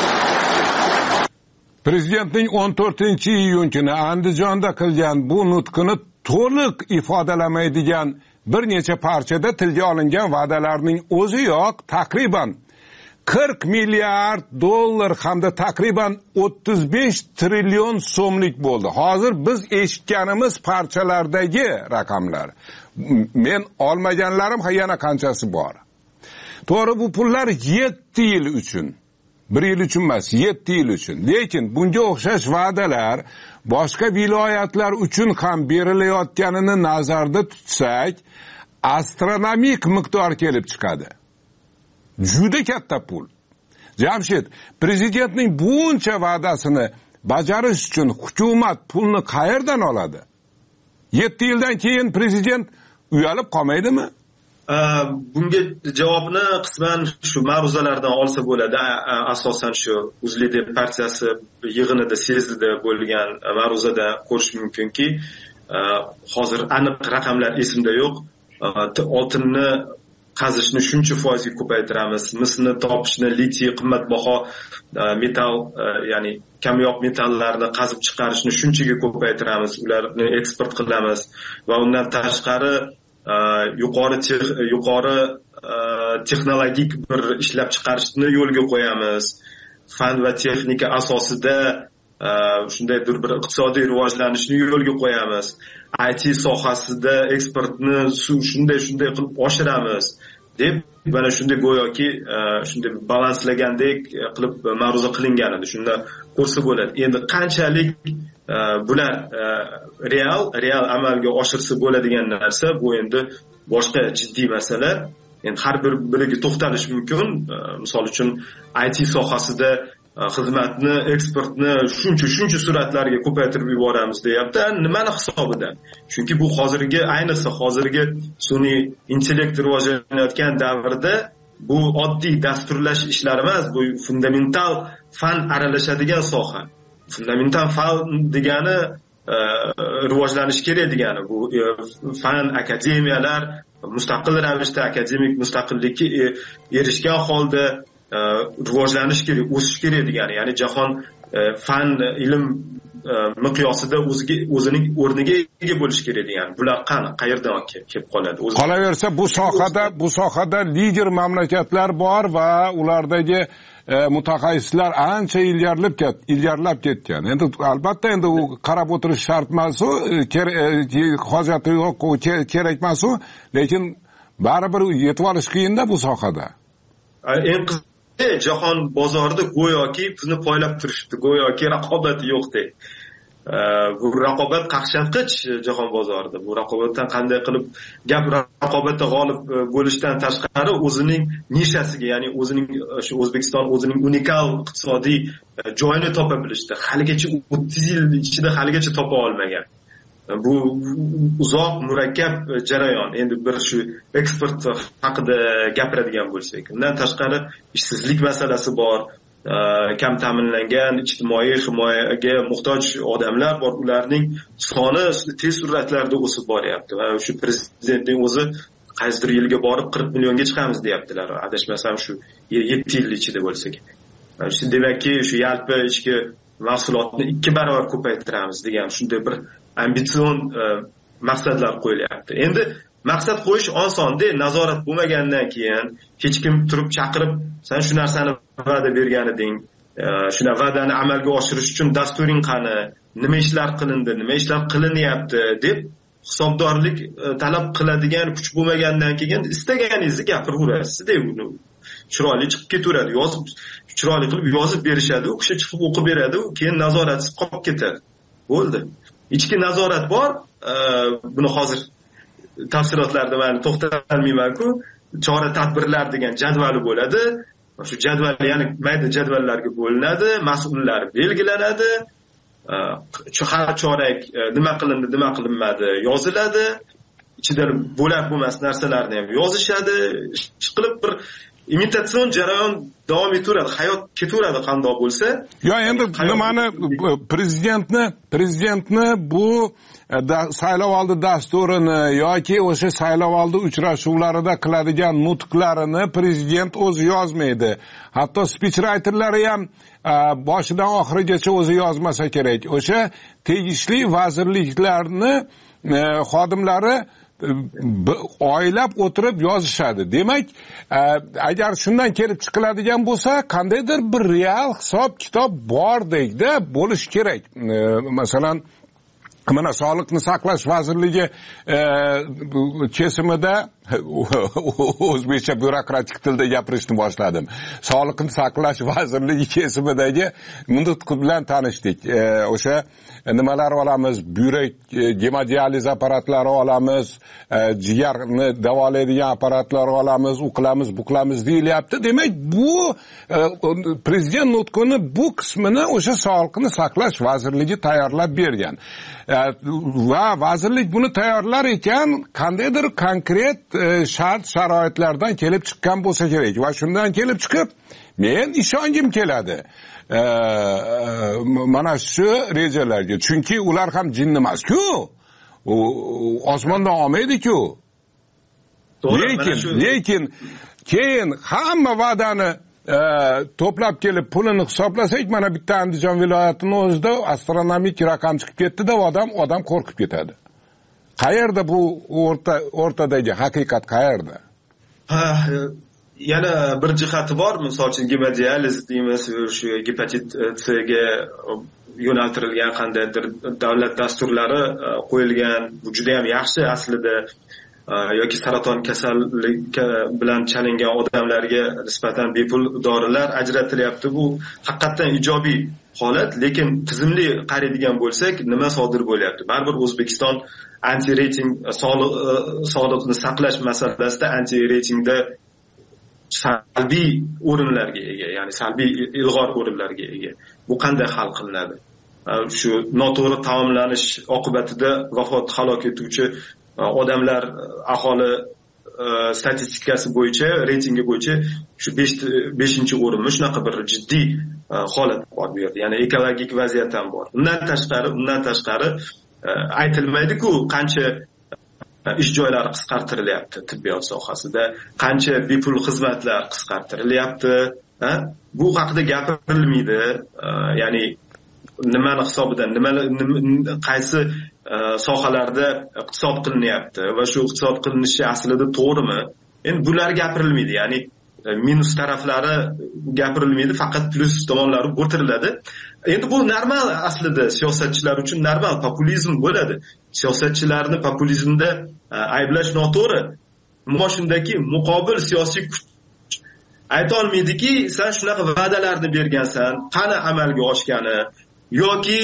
Prezidentning o'n to'rtinchi iyun kuni Andijonda qilgan bu nutqini to'liq ifodalamaydigan bir necha parchada tilga olingan va'dalarning o'zi yo'q, taqriban qirq milliard dollar hamda taqriban o'ttiz besh trillion so'mlik bo'ldi. Hozir biz eshitganimiz parchalardagi raqamlar. Men olmaganlarim yana qanchasi bor. To'g'ri, bu pullar yetti yil uchun. bir yil uchun emas, yetti yil uchun. Lekin bunga o'xshash va'dalar boshqa viloyatlar uchun ham berilayotganini nazarda tutsak, astronomik miqdor kelib chiqadi. Juda katta pul. Jamshid, prezidentning buncha va'dasini bajarish uchun hukumat pulni qayerdan oladi? yetti yildan keyin prezident uyalib qolmaydimi? Bunga javobni qisman shu ma'ruzalardan olsa bo'ladi. Asosan shu Uzlidep partiyasi yig'inida sezdida bo'lgan ma'ruzada ko'rish mumkinki, hozir aniq raqamlar esimda yo'q. Oltinni qazishni shuncha foizga ko'paytiramiz, misni topishni, litiy qimmatbaho metal, ya'ni kamyob metallarni qazib chiqarishni shunchaga ko'paytiramiz, ularni eksport qilamiz va undan tashqari yuqori yuqori texnologik bir ishlab chiqarishni yo'lga qo'yamiz. Fan va texnika asosida shunday bir iqtisodiy rivojlanishni yo'lga qo'yamiz. I T sohasida eksportni shunday shunday qilib oshiramiz deb mana shunday go'yoki shunday balanslagandek qilib ma'ruza qilingan edi. Shunda ko'rsa bo'ladi. Endi qanchalik bular real real amalga oshirsa bo'ladigan narsa, bu endi boshqa jiddiy masala. Endi har bir biriga to'xtalish mumkin. Misol uchun I T sohasida xizmatni, eksportni shuncha shuncha sur'atlarga ko'paytirib yuboramiz deyapti. Nimani hisobidan? Chunki bu hozirgi, ayniqsa hozirgi sun'iy intellekt rivojlanayotgan davrda bu oddiy dasturlash ishlari emas, bu fundamental fan aralashadigan soha. Fundamental fan degani rivojlanish kerak degani. Bu fan akademiyalar mustaqil ravishda akademik mustaqillikka erishgan holda rivojlanish kerak, o'sish kerak degani. Ya'ni jahon fan ilm miqyosida o'ziga o'zining o'rniga ega bo'lish kerak degani. Bular qani, qayerdan kelib qoladi? Qolaversa, bu sohada bu sohada lider mamlakatlar bor va ulardagi mutaxassislar ancha ilgarilab ket, ilgarilab ketgan. Endi albatta endi u qarab o'tirish shart emas-u, hojati yo'q, kerak emas-u, lekin baribir yetib olish qiyin-da bu sohada. Eng jahon bozorida go'yoki bizni poylab turishdi, go'yoki raqobat yo'qdek. Bu raqobat qaqshatqich jahon bozorida. Bu raqobatdan qanday qilib gap raqobatda g'olib bo'lishdan tashqari o'zining nishasiga, ya'ni o'zining shu O'zbekiston o'zining unikal iqtisodiy joyini topa bilishdi. Haligacha o'ttiz yil ichida haligacha topa olmagan. bu uzoq murakkab jarayon. Endi bir shu eksport haqida gapiradigan bo'lsak, undan tashqari ishsizlik masalasi bor, kam ta'minlangan ijtimoiy himoyaga muhtoj odamlar bor, ularning soni tez sur'atlarda o'sib boryapti va shu prezidentning o'zi qaysidir yilga borib qirq millionga chiqamiz deyaptilar, adashmasam shu yetti yil ichida bo'lsak. Shu demakki shu yalpi ichki mahsulotni ikki barobar ko'paytiramiz degan shunday bir ambitsion maqsadlar qo'yilyapti. Endi maqsad qo'yish osonda, nazorat bo'lmagandan keyin hech kim turib chaqirib, sen shu narsani va'da bergan eding, shuna va'dani amalga oshirish uchun dasturing qani, nima ishlar qilindi, nima ishlar qilinyapti deb hisobdorlik talab qiladigan kuch bo'lmagandan keyin istaganingizni gapiraverasiz-da, uni chiroyli chiqib ketaveradi, yozib chiroyli qilib yozib berishadi, u kishi chiqib o'qib beradi, u keyin nazoratsiz qolib ketadi. Bo'ldi. Ichki nazorat bor, buni hozir tafsilotlarda men to'xtalmayman-ku, chora tadbirlar degan jadvali bo'ladi. Shu jadval, ya'ni mayda jadvallarga bo'linadi, mas'ullar belgilanadi. Har chorak nima qilindi, nima qilinmadi yoziladi. Ichida bo'lar bo'lmas narsalarni ham yozishadi. Ish qilib bir imitatsion jarayon davom etaveradi, hayot ketaveradi qandoq bo'lsa. Yo, endi nimani prezidentni prezidentni bu saylovoldi dasturini yoki o'sha saylovoldi uchrashuvlarida qiladigan nutqlarini prezident o'zi yozmaydi. Hatto speech writerlari ham boshidan oxirigacha o'zi yozmasa kerak. O'sha tegishli vazirliklarni xodimlari oylab o'tirib yozishadi. Demak, agar shundan kelib chiqiladigan bo'lsa, qandaydir bir real hisob kitob bordek-da bo'lish kerak. Masalan, mana Sog'liqni saqlash vazirligi kesimida o'zbekcha byurokratik tilda gapirishni boshladim. Sog'liqni saqlash vazirligi kesimidagi nutq bilan tanishdik. O'sha nimalar olamiz, buyrak gemodializ apparatlari olamiz, jigarni davolaydigan apparatlar olamiz, u qilamiz, bu qilamiz deyilyapti. Demak, bu prezident nutqini bu qismini o'sha Sog'liqni saqlash vazirligi tayyorlab bergan. Va vazirlik buni tayyorlar ekan, qandaydir konkret shart sharoitlardan kelib chiqqan bo'lsa kerak va shundan kelib chiqib men ishongim keladi mana shu rejalarga, chunki ular ham jin emas-ku, osmondan olmaydi-ku. Lekin lekin keyin hamma va'dani to'plab kelib pulini hisoblasak, mana bitta Andijon viloyatining o'zida astronomik raqam chiqib ketdi-da, odam odam qo'rqib ketadi. Qayerda bu o'rta o'rtadagi haqiqat qayerda? Ha, yana bir jihati bor, misol uchun gemodializ deymiz, shu gepatit C ga yo'naltirilgan qandaydir davlat dasturlari qo'yilgan. Bu juda ham yaxshi aslida. Yoki saraton kasalligi bilan chalingan odamlarga nisbatan bepul dorilar ajratilyapti. Bu haqiqatan ijobiy holat, lekin tizimli qaraydigan bo'lsak, nima sodir bo'lyapti? Baribir O'zbekiston anti-reyting, sog'liqni saqlash masalasida anti-reytingda salbiy o'rinlarga ega, ya'ni salbiy ilg'or o'rinlarga ega. Bu qanday hal qilinadi? Shu noto'g'ri taomlanish oqibatida vafot halok etuvchi odamlar aholi statistikasi bo'yicha, reytingi bo'yicha shu beshinchi o'rinmi, shunaqa bir jiddiy holat bor bu yerda. Ya'ni ekologik vaziyat ham bor. Undan tashqari, undan tashqari aytilmaydi-ku, qancha ish joylari qisqartirilyapti tibbiyot sohasida, qancha bepul xizmatlar qisqartirilyapti. Bu haqida gapirilmaydi. Ya'ni nimani hisobidan, nima qaysi sohalarda iqtisod qilinyapti va shu iqtisod qilinishi aslida to'g'rimi? Endi bular gapirilmaydi. Ya'ni minus taraflari gapirilmaydi, faqat plus tomonlari o'tiriladi. Endi bu normal, aslida siyosatchilar uchun normal populizm bo'ladi. Siyosatchilarni populizmda ayblash noto'g'ri. Ammo shundaki muqobil siyosiy kuch ayta olmaydiki, sen shunaqa va'dalarni bergansan, qani amalga oshgani, yoki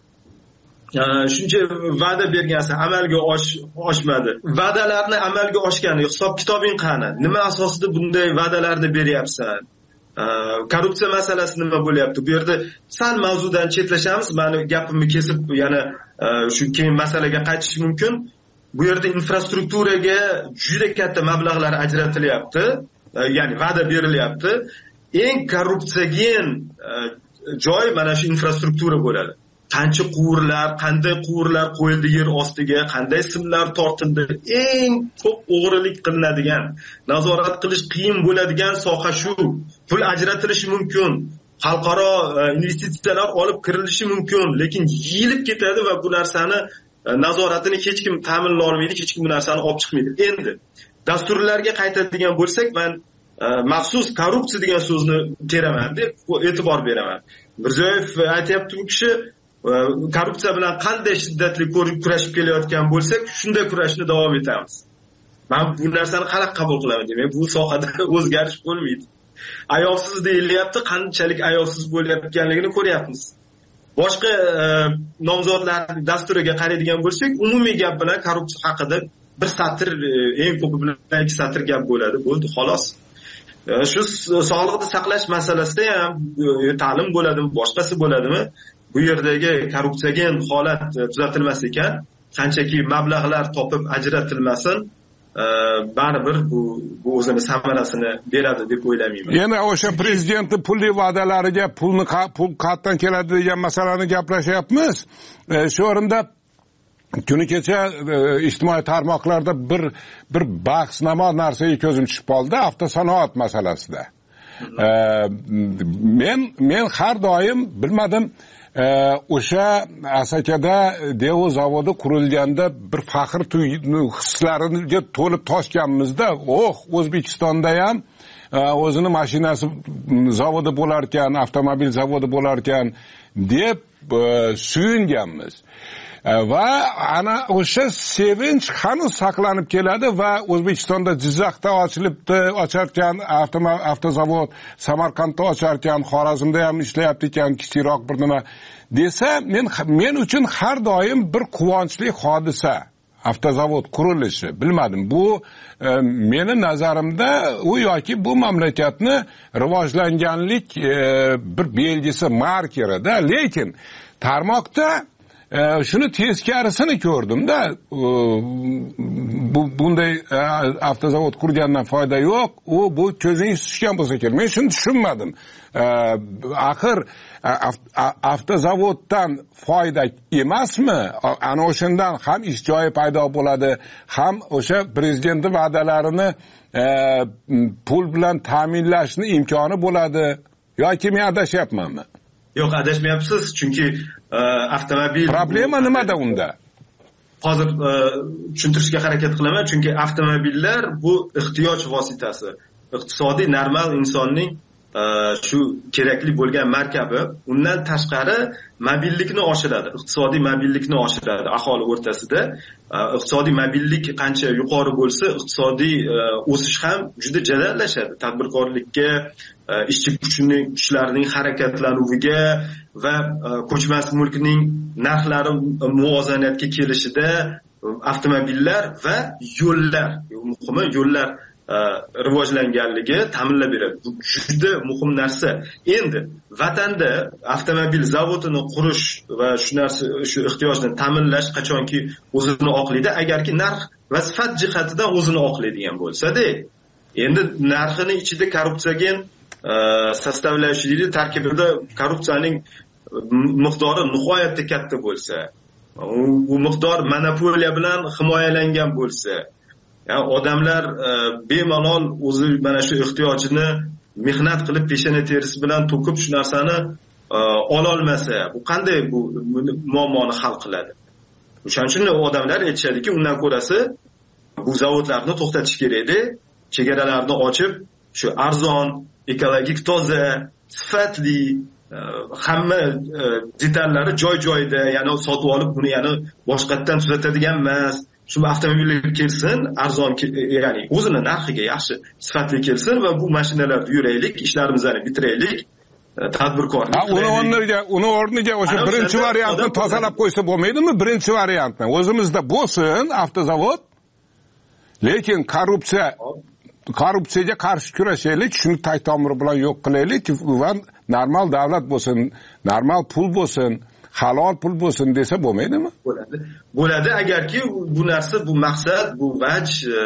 shuncha va'da bergansan, amalga oshmadi. Va'dalarni amalga oshgani hisob kitobing qani? Nima asosida bunday va'dalarni beryapsan? korrupsiya masalasi nima bo'lyapti? Bu yerda sal mavzudan chetlashamiz. Meni gapimni kesib yana shu keyin masalaga qaytish mumkin. Bu yerda infrastrukturaga juda katta mablag'lar ajratilyapti, ya'ni va'da berilyapti. Eng korrupsiogen joy mana shu infrastruktura bo'ladi. Qancha quvurlar, qanday quvurlar qo'yildi yer ostiga, qanday simlar tortildi. Eng ko'p o'g'rilik qilinadigan, nazorat qilish qiyin bo'ladigan soha shu. Pul ajratilishi mumkin, xalqaro investitsiyalar olib kirilishi mumkin, lekin yeyilib ketadi va bu narsani nazoratini hech kim ta'minlay olmaydi, hech kim bu narsani olib chiqmaydi. Endi dasturlarga qaytadigan bo'lsak, men maxsus korrupsiya degan so'zni teraman deb e'tibor beraman. Mirziyoyev aytayapti, bu kishi korrupsiya bilan qanday shiddatli kurashib kelayotgan bo'lsak, shunday kurashni davom etamiz. Men bu narsani qanday qabul qilaman? Demak, bu sohada o'zgarish bo'lmaydi. Ayovsiz deyilyapti, qanchalik ayovsiz bo'layotganligini ko'ryapmiz. Boshqa nomzodlar dasturiga qaraydigan bo'lsak, umumiy gap bilan korrupsiya haqida bir satr, eng ko'pi bilan ikki satr gap bo'ladi, bo'ldi, xolos. Shu sog'liqni saqlash masalasida ham ta'lim bo'ladimi, boshqasi bo'ladimi? Bu yerdagi korrupsiogen holat tuzatilmas ekan, qanchaki mablag'lar topib ajratilmasin, baribir bu bu o'zini samarasini beradi deb o'ylamayman. Yana o'sha prezidentning pulli va'dalariga pulni pul qayerdan keladi degan masalani gaplashyapmiz. Shu o'rinda kuni kecha ijtimoiy tarmoqlarda bir bir bahsnamo narsaga ko'zim tushib qoldi, avtosanoat masalasida. Men men har doim bilmadim, o'sha Asakada Devo zavodi qurilganda bir faxr hislariga to'lib toshganmizda, oh, O'zbekistonda ham o'zini mashinasi zavodi bo'lar ekan, avtomobil zavodi bo'lar ekan deb suyunganmiz. Va ana o'sha sevinch hanuz saqlanib keladi va O'zbekistonda Jizzaxda ochilibdi, ocharkan avtozavod, Samarqandda ocharkan, Xorazmda ham ishlayapti ekan, kichikroq bir nima desa, men men uchun har doim bir quvonchli hodisa avtozavod qurilishi. Bilmadim, bu e, meni nazarimda u yoki bu mamlakatni rivojlanganlik e, bir belgisi, markerida, lekin tarmoqda shuni teskarisini ko'rdimda, bu bunday avtozavod qurgandan foyda yo'q, u bu ko'zingiz tushgan bo'lsa kerak. Men shuni tushunmadim. Axir avtozavoddan foyda emasmi? Ana o'shandan ham ish joyi paydo bo'ladi, ham o'sha prezidentning va'dalarini pul bilan ta'minlashning imkoni bo'ladi. Yoki men adashyapmanmi? Yo'q, adashmayapsiz, chunki avtomobil problema nimada unda? Hozir tushuntirishga harakat qilaman, chunki avtomobillar bu ehtiyoj vositasi. Iqtisodiy normal insonning shu kerakli bo'lgan markabi. Undan tashqari mobillikni oshiradi, iqtisodiy mobillikni oshiradi aholi o'rtasida. Iqtisodiy mobillik qancha yuqori bo'lsa, iqtisodiy o'sish ham juda jadallashadi. Tadbirkorlikka, ishchi kuchining kuchlarining harakatlanuviga va ko'chmas mulkning narxlari muvozanatga kelishida avtomobillar va yo'llar, muhimi yo'llar rivojlanganligi ta'minlab beradi. Bu juda muhim narsa. Endi vatanda avtomobil zavodini qurish va shu narsa, shu ehtiyojni ta'minlash qachonki o'zini oqlaydi, agarki narx va sifat jihatidan o'zini oqlaydigan bo'lsa-da, endi narxini ichida korrupsiogen sostavляющий, tarkibida korrupsiyaning miqdori nihoyatda katta bo'lsa, u miqdor monopoliya bilan himoyalangan bo'lsa, yani odamlar bemalol o'zi mana shu ehtiyojini mehnat qilib peshana terisi bilan to'kib shu narsani ola olmasa, bu qanday bu muammoni hal qiladi? O'shaning uchun odamlar aytishadiki, undan ko'rasi bu zavodlarni to'xtatish kerak edi, chegaralarni ochib, shu arzon, ekologik toza, sifatli, hamma detallari joy-joyida, ya'ni sotib olib buni yana boshqatdan tuzatadigan emas. Shu avtomobillar kelsin, arzon, ya'ni o'zini narxiga yaxshi, sifatli kelsin va bu mashinalarda yuraylik, ishlarimizni bitiraylik, tadbirkorlik. Uni o'rniga, uni o'rniga o'sha birinchi variantni tozalab qo'ysa bo'lmaydimi? Birinchi variantni o'zimizda bo'lsin avtozavod, lekin korrupsiya korrupsiyaga qarshi kurashaylik, shuni tag tomiri bilan yo'q qilaylik va normal davlat bo'lsin, normal pul bo'lsin, halol pul bo'lsin desa bo'lmaydimi? Bo'ladi. Bo'ladi agarki bu narsa, bu maqsad, bu vaj,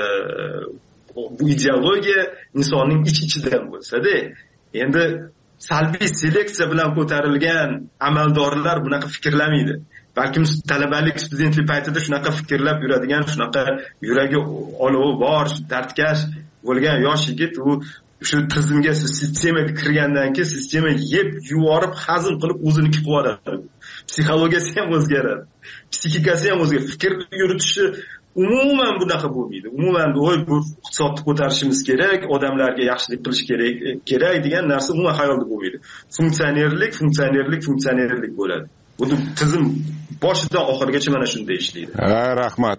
bu ideologiya insonning ich-ichidan bo'lsa-da, endi salbiy seleksiya bilan ko'tarilgan amaldorlar bunaqa fikrlamaydi. Balkim talabalik, studentlik paytida shunaqa fikrlab yuradigan, shunaqa yuragi olovi bor, dardkash bo'lgan yosh yigit u shu tizimga, sistemaga kirgandan keyin sistema yeb, yuvorib, hazm qilib o'ziniki qilib oladi. Psixologiyasi ham o'zgaradi. Psixikasi ham o'zgaradi. Fikr yuritishi umuman bunaqa bo'lmaydi. Umuman o'y bu iqtisodni ko'tarishimiz kerak, odamlarga yaxshilik qilish kerak, kerak degan narsa umuman xayolda bo'lmaydi. Funksionerlik, funksionerlik, funksionerlik bo'ladi. Bu tizim boshidan oxirigacha mana shunday ishlaydi. Rahmat.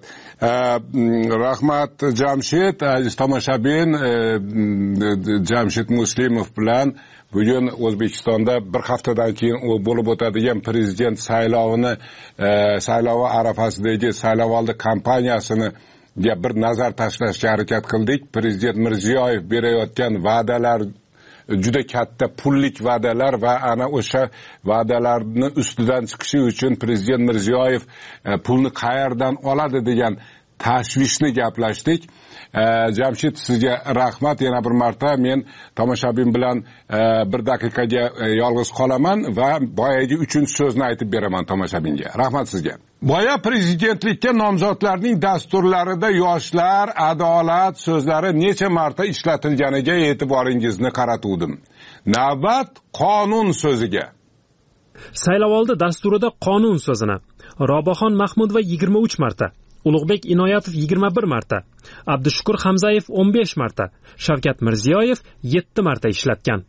Rahmat Jamshid, aziz tomoshabin, Jamshid Muslimov bilan bugun O'zbekistonda bir haftadan keyin bo'lib o'tadigan prezident saylovini, saylovi arafasidagi saylovoldi kampaniyasini bir nazar tashlashga harakat qildik. Prezident Mirziyoyev berayotgan va'dalar juda katta pullik va'dalar va ana o'sha va'dalarni ustidan chiqishi uchun prezident Mirziyoyev pulni qayerdan oladi degan tashvishni gaplashdik. Jamshid, sizga rahmat yana bir marta. Men tomoshabin bilan bir daqiqaga yolg'iz qolaman va boyagi uchinchi so'zni aytib beraman tomoshabinga. Rahmat sizga. Boya prezidentlikka nomzodlarning dasturlarida yoshlar, adolat so'zlari necha marta ishlatilganiga e'tiboringizni qaratuvdim. Navbat qonun so'ziga. Saylovoldi dasturida qonun so'zini Robaxon Mahmudova yigirma uch marta, Ulug'bek Inoyatov yigirma bir marta, Abdushukur Hamzayev o'n besh marta, Shavkat Mirziyoyev yetti marta ishlatgan.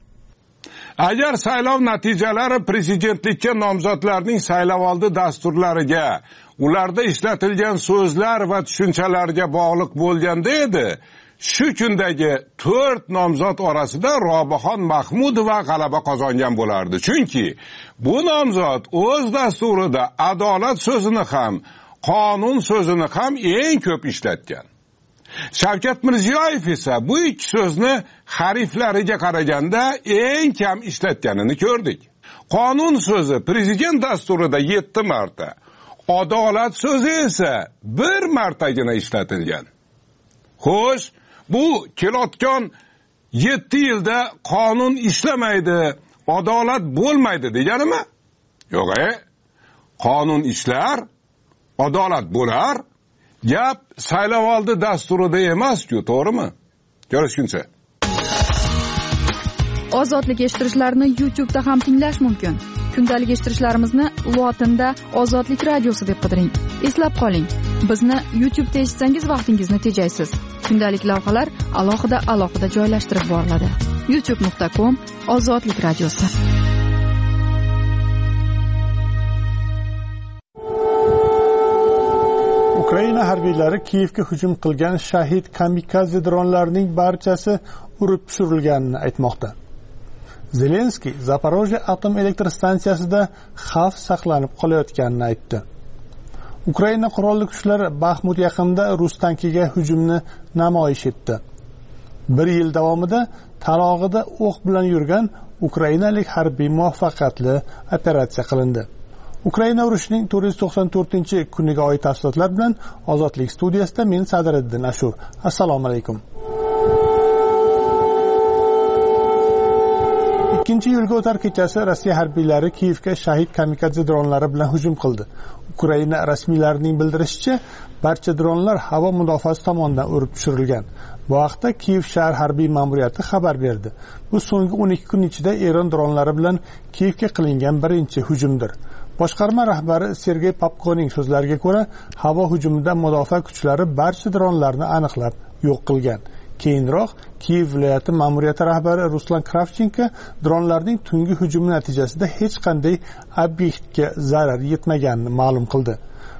Agar saylov natijalari prezidentlikka nomzodlarning saylovoldi dasturlariga, ularda ishlatilgan so'zlar va tushunchalarga bog'liq bo'lganda edi, shu kundagi to'rt nomzod orasida Robaxon Mahmudova g'alaba qozongan bo'lardi. Chunki bu nomzod o'z dasturida adolat so'zini ham, qonun so'zini ham eng ko'p ishlatgan. Shavkat Mirziyoyev esa bu ikki so'zni harflariga qaraganda eng kam ishlatganini ko'rdik. Qonun so'zi prezident dasturida yetti marta, adolat so'zi esa bir martagina ishlatilgan. Xo'sh, bu kelayotgan yetti yilda qonun ishlamaydi, adolat bo'lmaydi deganimi? Yo'q, e? Qonun ishlar, adolat bo'lar. Gap saylovoldi dasturida emas-ku, to'g'rimi? Ko'rishguncha. Ozodlik eshittirishlarni YouTube da ham tinglash mumkin. Kundalik eshittirishlarimizni lotinda Ozodlik radiosi deb qidiring. Eslab qoling, bizni YouTube da eshitsangiz vaqtingizni tejaysiz. Kundalik lavhalar alohida alohida joylashtirib boriladi. youtube nuqta com Ozodlik radiosi. Ukraina harbiylari Kiyevga hujum qilgan shahid kamikaze dronlarning barchasi urib tushirilganini aytmoqda. Zelenskiy Zaporojye atom elektr stansiyasida xavf saqlanib qolayotganini aytdi. Ukraina qurolli kuchlari Baxmut yaqinida rus tankiga hujumni namoyish etdi. Bir yil davomida talog'ida o'q bilan yurgan ukrainalik harbiy muvaffaqiyatli operatsiya qilindi. Ukraina urushining to'rt yuz to'qson to'rtinchi kuniga oid tafsilotlar bilan Ozodlik studiyasida men Sadriddin Ashur. Assalomu alaykum. ikkinchi iyulga o'tar kechasi Rossiya harbiylari Kiyevga shahid kamikaze dronlari bilan hujum qildi. Ukraina rasmiylarining bildirishicha, barcha dronlar havo mudofaasi tomonidan urib tushirilgan. Bu haqda Kiyev shahar harbiy ma'muriyati xabar berdi. Bu so'nggi o'n ikki kun ichida Eron dronlari bilan Kiyevga qilingan birinchi hujumdir. Boshqarma rahbari Sergey Popkoning so'zlariga ko'ra, havo hujumida mudofaa kuchlari barcha dronlarni aniqlab yo'q qilgan. Keyinroq Kiyev viloyati ma'muriyati rahbari Ruslan Kravchenko dronlarning tungi hujumi natijasida hech qanday obyektga zarar yetmaganini ma'lum qildi.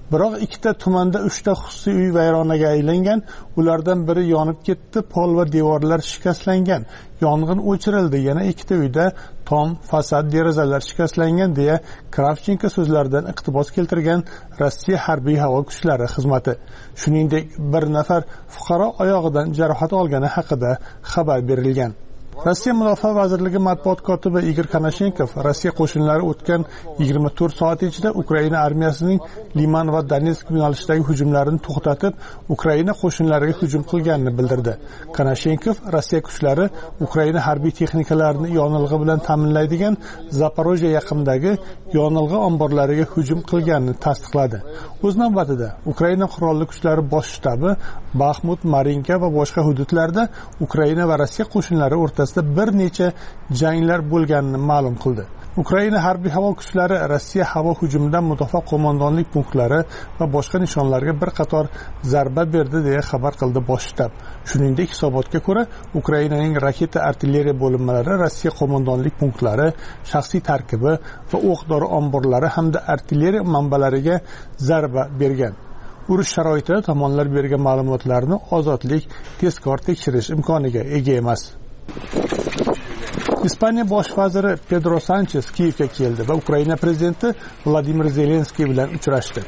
Biroq ikkita tumanda uchta xususiy uy vayronaga aylangan, ulardan biri yonib ketdi, pol va devorlar shikastlangan. Yong'in o'chirildi, yana ikkita uyda tom, fasad, derazalar shikastlangan deya Kravchenko so'zlaridan iqtibos keltirgan Rossiya harbiy havo kuchlari xizmati. Shuningdek, bir nafar fuqaro oyog'idan jarohat olgani haqida xabar berilgan. Rossiya Mudofaa vazirligi matbuot kotibi Igor Konashenkov Rossiya qo'shinlari o'tgan yigirma to'rt soat ichida Ukraina armiyasining Liman va Donetsk yo'nalishidagi hujumlarini to'xtatib, Ukraina qo'shinlariga hujum qilganini bildirdi. Konashenkov Rossiya kuchlari Ukraina harbiy texnikalarini yonilg'i bilan ta'minlaydigan Zaporojye yaqinidagi yonilg'i omborlariga hujum qilganini tasdiqladi. O'z navbatida Ukraina qurolli kuchlari bosh shtabi Baxmut, Marinka va boshqa hududlarda Ukraina va Rossiya qo'shinlari o'rtasida bir necha janglar bo'lganini ma'lum qildi. Ukraina harbiy havo kuchlari Rossiya havo hujumidan mudofaa qo'mondonlik punktlari va boshqa nishonlarga bir qator zarba berdi deya xabar qildi bosh shtab. Shuningdek, hisobotga ko'ra, Ukrainaning raketa artilleriya bo'linmalari Rossiya qo'mondonlik punktlari, shaxsiy tarkibi va o'q-dori omborlari hamda artilleriya manbalariga zarba bergan. Urush sharoitida tomonlar bergan ma'lumotlarni ozodlik tezkor tekshirish imkoniga ega emas. Ispaniya bosh vaziri Pedro Sanchez Kiyevga keldi va Ukraina prezidenti Vladimir Zelenskiy bilan uchrashdi.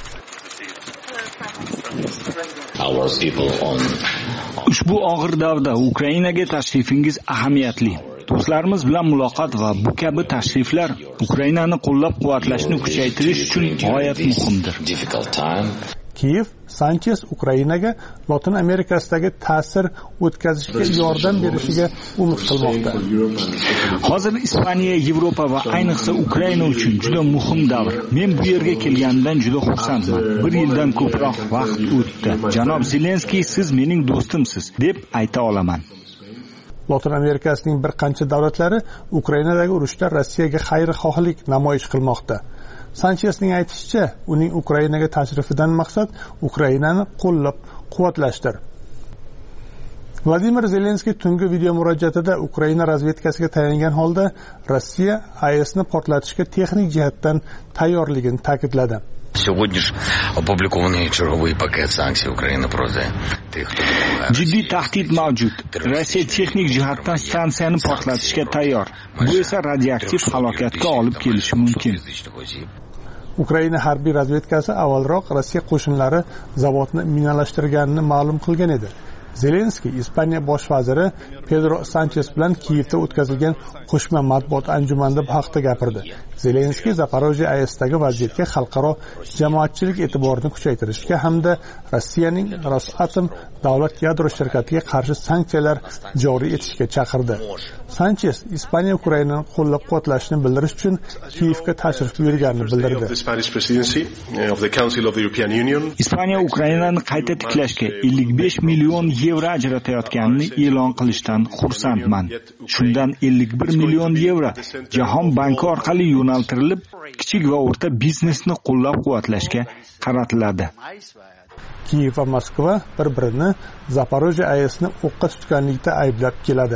Ushbu og'ir davrda Ukrainaga tashrifingiz ahamiyatli. Do'stlarimiz bilan muloqot va bu kabi tashriflar Ukrainani qo'llab-quvvatlashni kuchaytirish uchun g'oyat muhimdir. Kiyev Sanchez Ukrainaga Lotin Amerikasidagi ta'sir o'tkazishga yordam berishiga umid qilmoqda. Hozir Ispaniya, Yevropa va ayniqsa Ukraina uchun juda muhim davr. Men bu yerga kelgandan juda xursandman. Bir yildan ko'proq vaqt o'tdi. Janob Zelenskiy, siz mening do'stimsiz deb ayta olaman. Lotin Amerikasining bir qancha davlatlari Ukrainadagi urushda Rossiyaga xayrixohlik namoyish qilmoqda. Sanchezning aytishicha, uning Ukrainaga tashrifidan maqsad Ukrainani qo'llab-quvvatlashdir. Vladimir Zelenskiy tungi video murojaatida Ukraina razvedkasiga tayangan holda Rossiya A E Sni portlatishga texnik jihatdan tayyorligini ta'kidladi. Сьогодні ж опублікований черговий пакет санкцій України проти тих, хто jiddiy tahdid mavjud. Rossiya texnik jihatdan stansiyani portlatishga tayyor. Bu esa radioaktiv halokatga olib kelishi mumkin. Ukraina harbiy razvedkasi avvalroq Rossiya qo'shinlari zavodni minalashtirganini ma'lum qilgan edi. Zelenskiy Ispaniya bosh vaziri Pedro Sanchez bilan Kiyevda o'tkazilgan qo'shma matbuot anjumanida bu haqda gapirdi. Zelenskiy Zaporojye A E Sdagi vaziyatga xalqaro jamoatchilik e'tiborini kuchaytirishga hamda Rossiyaning Rosatom davlat yadro shirkatiga qarshi sanksiyalar joriy etishga chaqirdi. Sanchez Ispaniya Ukrainani qo'llab-quvvatlashni bildirish uchun Kiyevga tashrif buyurganini bildirdi. Ispaniya Ukrainani qayta tiklashga ellik besh million yevro ajratayotganini e'lon qilishdan xursandman. Shundan ellik bir million yevro Jahon banki orqali yo'naltirilib, kichik va o'rta biznesni qo'llab-quvvatlashga qaratiladi. Kiyev va Moskva bir-birini Zaporojye A E Sni o'qqa tutganlikda ayblab keladi.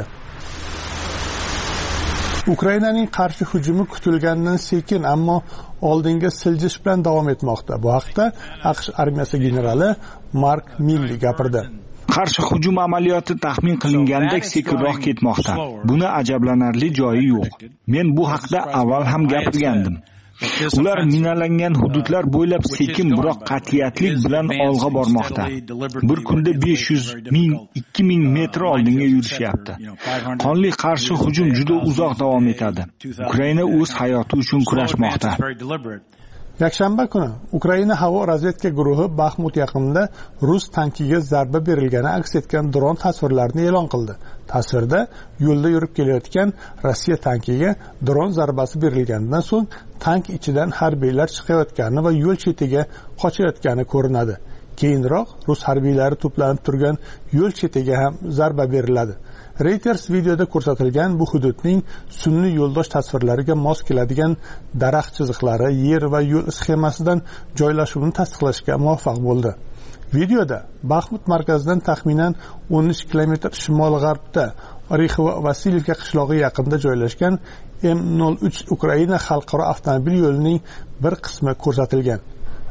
Ukrainaning qarshi hujumi kutilgandan sekin, ammo oldinga siljish bilan davom etmoqda. Bu haqda AQSh armiyasi generali Mark Milley gapirdi. Qarshi hujum amaliyoti taxmin qilingandek sekinroq ketmoqda. Buni ajablanarli joyi yo'q. Men bu haqda avval ham gapirgandim. Ular minalangan hududlar bo'ylab sekin biroq qat'iyatlik bilan olg'a bormoqda. Bir kunda besh yuz ming, ikki ming metr oldinga yurishyapti. Qonli qarshi hujum juda uzoq davom etadi. Ukraina o'z hayoti uchun kurashmoqda. Yakshanba kuni Ukraina havo razvedka guruhi Baxmut yaqinida rus tankiga zarba berilgani aks etgan dron tasvirlarini e'lon qildi. Tasvirda yo'lda yurib kelayotgan Rossiya tankiga dron zarbasi berilganidan so'ng tank ichidan harbiylar chiqayotgani va yo'l chetiga qochayotgani ko'rinadi. Keyinroq rus harbiylari to'planib turgan yo'l chetiga ham zarba beriladi. Reuters videoda ko'rsatilgan bu hududning sun'iy yo'ldosh tasvirlariga mos keladigan daraxt chiziqlari, yer va yo'l sxemasidan joylashuvini tasdiqlashga muvaffaq bo'ldi. Videoda Baxmut markazidan taxminan o'n uch kilometr shimol-g'arbda Orexovo-Vasilyevka qishlog'i yaqinida joylashgan M nol uch Ukraina xalqaro avtomobil yo'lining bir qismi ko'rsatilgan.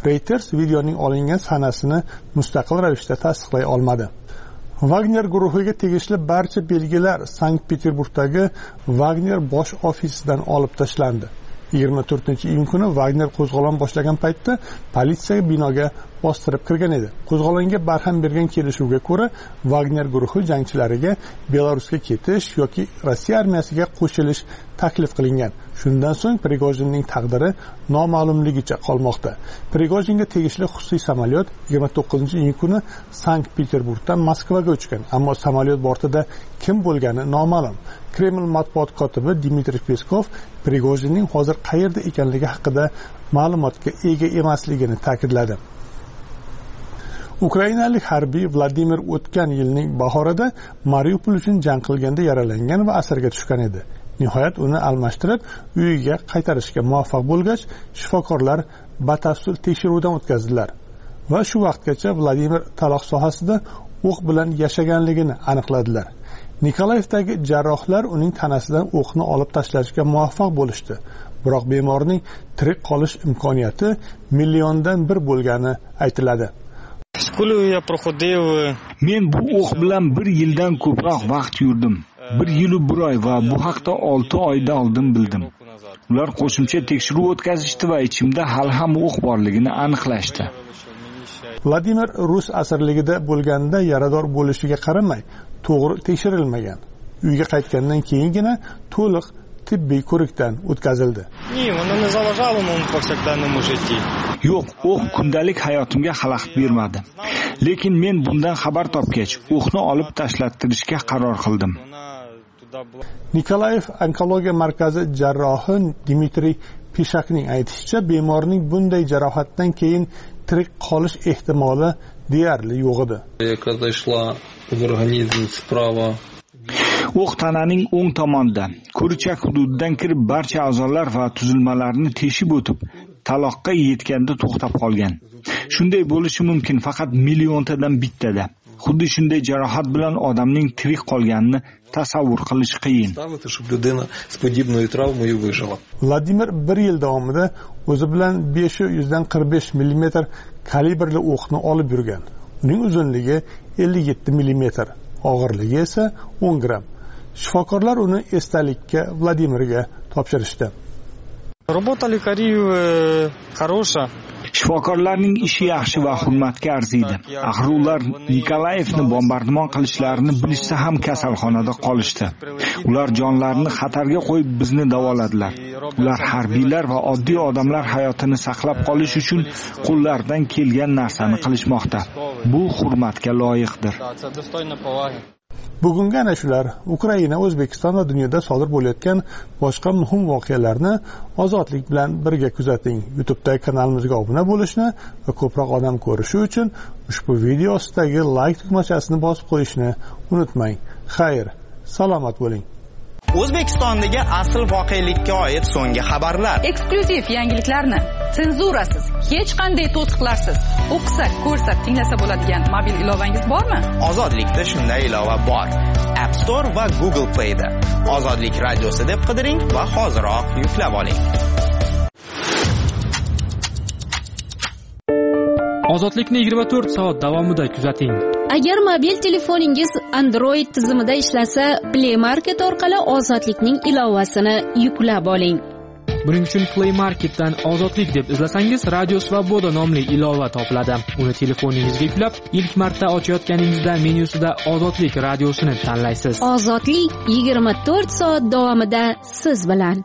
Reuters videoning olingan sanasini mustaqil ravishda tasdiqlay olmadi. Wagner guruhiga tegishli barcha belgilar Sankt-Peterburgdagi Wagner bosh ofisidan olib tashlandi. yigirma to'rtinchi iyun kuni Wagner qo'zg'olon boshlagan paytda politsiya binoga bostirib kirgan edi. Qo'zg'olonga barham bergan kelishuvga ko'ra, Wagner guruhi jangchilariga Belarusga ketish yoki Rossiya armiyasiga qo'shilish taklif qilingan. Shundan so'ng Prigojinning taqdiri noma'lumligicha qolmoqda. Prigojinga tegishli xususiy samolyot yigirma to'qqizinchi iyun kuni Sankt-Peterburgdan Moskvaga uchgan, ammo samolyot bortida kim bo'lgani noma'lum. Kreml matbuot kotibi Dmitriy Peskov Prigojinning hozir qayerda ekanligi haqida ma'lumotga ega emasligini ta'kidladi. Ukrainalik harbiy Vladimir o'tgan yilning bahorida Mariupol uchun jang qilganda yaralangan va asirga tushgan edi. Nihoyat uni almashtirib, uyiga qaytarishga muvaffaq bo'lgach, shifokorlar batafsil tekshiruvdan o'tkazdilar va shu vaqtgacha Vladimir taloq sohasida o'q bilan yashaganligini aniqladilar. Nikolayevdagi jarrohlar uning tanasidan o'qni olib tashlashga muvaffaq bo'lishdi. Biroq bemorning tirik qolish imkoniyati milliondan bir bo'lgani aytiladi. Men bu o'q bilan bir yildan ko'proq vaqt yurdim. bir yil bir oy va bu haqda olti oydan oldin bildim. Ular qo'shimcha tekshiruv o'tkazishdi va ichimda hali ham o'q borligini aniqlashdi. Vladimir rus asirligida bo'lganda yarador bo'lishiga qaramay, to'g'ri tekshirilmagan. Uyga qaytgandan keyingina to'liq tibbiy ko'rikdan o'tkazildi. Yo'q, o'q kundalik hayotimga xalaqit bermadi. Lekin men bundan xabar topgach, o'qni olib tashlattirishga qaror qildim. Nikolayev onkologiya markazi jarrohi Dmitriy Pishakning aytishicha, bemorning bunday jarohatdan keyin tirik qolish ehtimoli deyarli yo'q edi. O'q tananing o'ng tomonida, ko'richak hududidan kirib barcha a'zolar va tuzilmalarni teshib o'tib, taloqqa yetganda to'xtab qolgan. Shunday bo'lishi mumkin faqat milliontadan bittada. Xuddi shunday jarohat bilan odamning tirik qolganini tasavvur qilish qiyin. Vladimir bir yil davomida o'zi bilan besh yuz dan qirq besh millimetr kalibrli o'qni olib yurgan. Uning uzunligi ellik yetti millimetr, og'irligi esa o'n gramm. Shifokorlar uni esdalikka Vladimirga topshirishdi. Shifokorlarning ishi yaxshi va hurmatga arziydi. Axir ular Nikolayevni bombardimon qilishlarini bilishsa ham kasalxonada qolishdi. Ular jonlarini xatarga qo'yib bizni davoladilar. Ular harbiylar va oddiy odamlar hayotini saqlab qolish uchun qo'llaridan kelgan narsani qilishmoqda. Bu hurmatga loyiqdir. Bugungi ana shular Ukraina, O'zbekiston va dunyoda sodir bo'layotgan boshqa muhim voqealarni ozodlik bilan birga kuzating. YouTube'dagi kanalimizga obuna bo'lishni va ko'proq odam ko'rishi uchun ushbu video ostidagi like tugmachasini bosib qo'yishni unutmang. Xayr, salomat bo'ling. O'zbekistondagi asl voqelikka oid so'nggi xabarlar, eksklyuziv yangiliklarni senzurasiz, hech qanday to'siqlarsiz o'qisa, ko'rsa, tinglasa bo'ladigan mobil ilovangiz bormi? Ozodlikda shunday ilova bor. App Store va Google Play da. Ozodlik radiosi deb qidiring va hoziroq yuklab oling. Ozodlikni yigirma to'rt soat davomida kuzating. Agar mobil telefoningiz Android tizimida ishlasa, Play Market orqali Ozodlikning ilovasini yuklab oling. Buning uchun Play Marketdan Ozodlik deb izlasangiz, Radio Svoboda nomli ilova topiladi. Uni telefoningizga yuklab, ilk marta ochayotganingizda menyusida Ozodlik radiosini tanlaysiz. Ozodlik yigirma to'rt soat davomida siz bilan.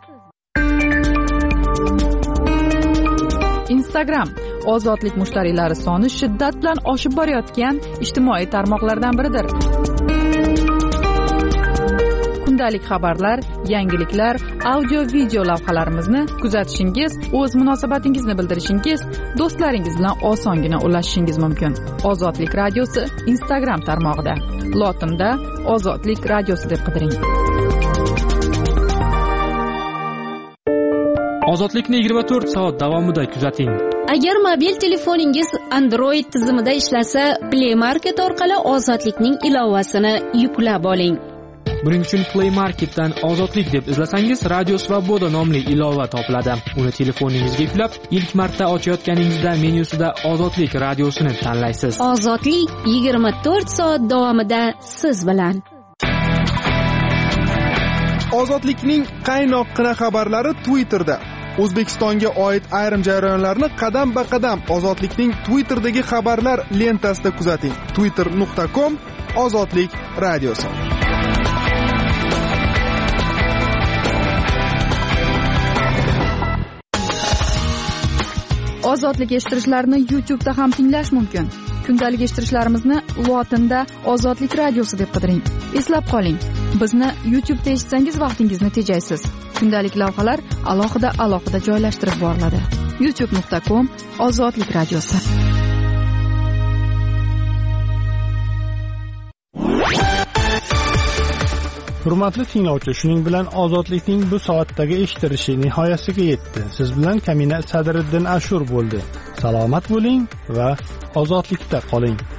Instagram Ozodlik mushtariylari soni shiddat bilan oshib borayotgan ijtimoiy tarmoqlardan biridir. Kundalik xabarlar, yangiliklar, audio-video lavhalarimizni kuzatishingiz, o'z munosabatingizni bildirishingiz, do'stlaringiz bilan osongina ulashishingiz mumkin. Ozodlik radiosi Instagram tarmog'ida. Lotinda Ozodlik radiosi deb qidiring. Ozodlikni yigirma to'rt soat davomida kuzating. Agar mobil telefoningiz Android tizimida ishlasa, Play Market orqali Ozodlikning ilovasini yuklab oling. Buning uchun Play Marketdan Ozodlik deb izlasangiz, Radio Svoboda nomli ilova topiladi. Uni telefoningizga yuklab, ilk marta ochayotganingizda menyusida Ozodlik radiosini tanlaysiz. Ozodlik yigirma to'rt soat davomida siz bilan. Ozodlikning qaynoqqina xabarlari Twitterda. O'zbekistonga oid ayrim jarayonlarni qadam-ba-qadam Ozodlikning Twitterdagi xabarlar lentasida kuzating. twitter nuqta com Ozodlik radiosi. Ozodlik eshittirishlarni YouTube'da ham tinglash mumkin. Kundalik eshittirishlarimizni lotinda Ozodlik radiosi deb qidiring. Eslab qoling, bizni YouTube'da eshitsangiz vaqtingizni tejaysiz. Kundalik lavhalar alohida alohida joylashtirib boriladi. youtube nuqta com Ozodlik radiosi. Hurmatli tinglovchi, shuning bilan Ozodlikning bu soatdagi eshittirishi nihoyasiga yetdi. Siz bilan Kamina Sadriddin Ashur bo'ldi. Salomat bo'ling va ozodlikda qoling.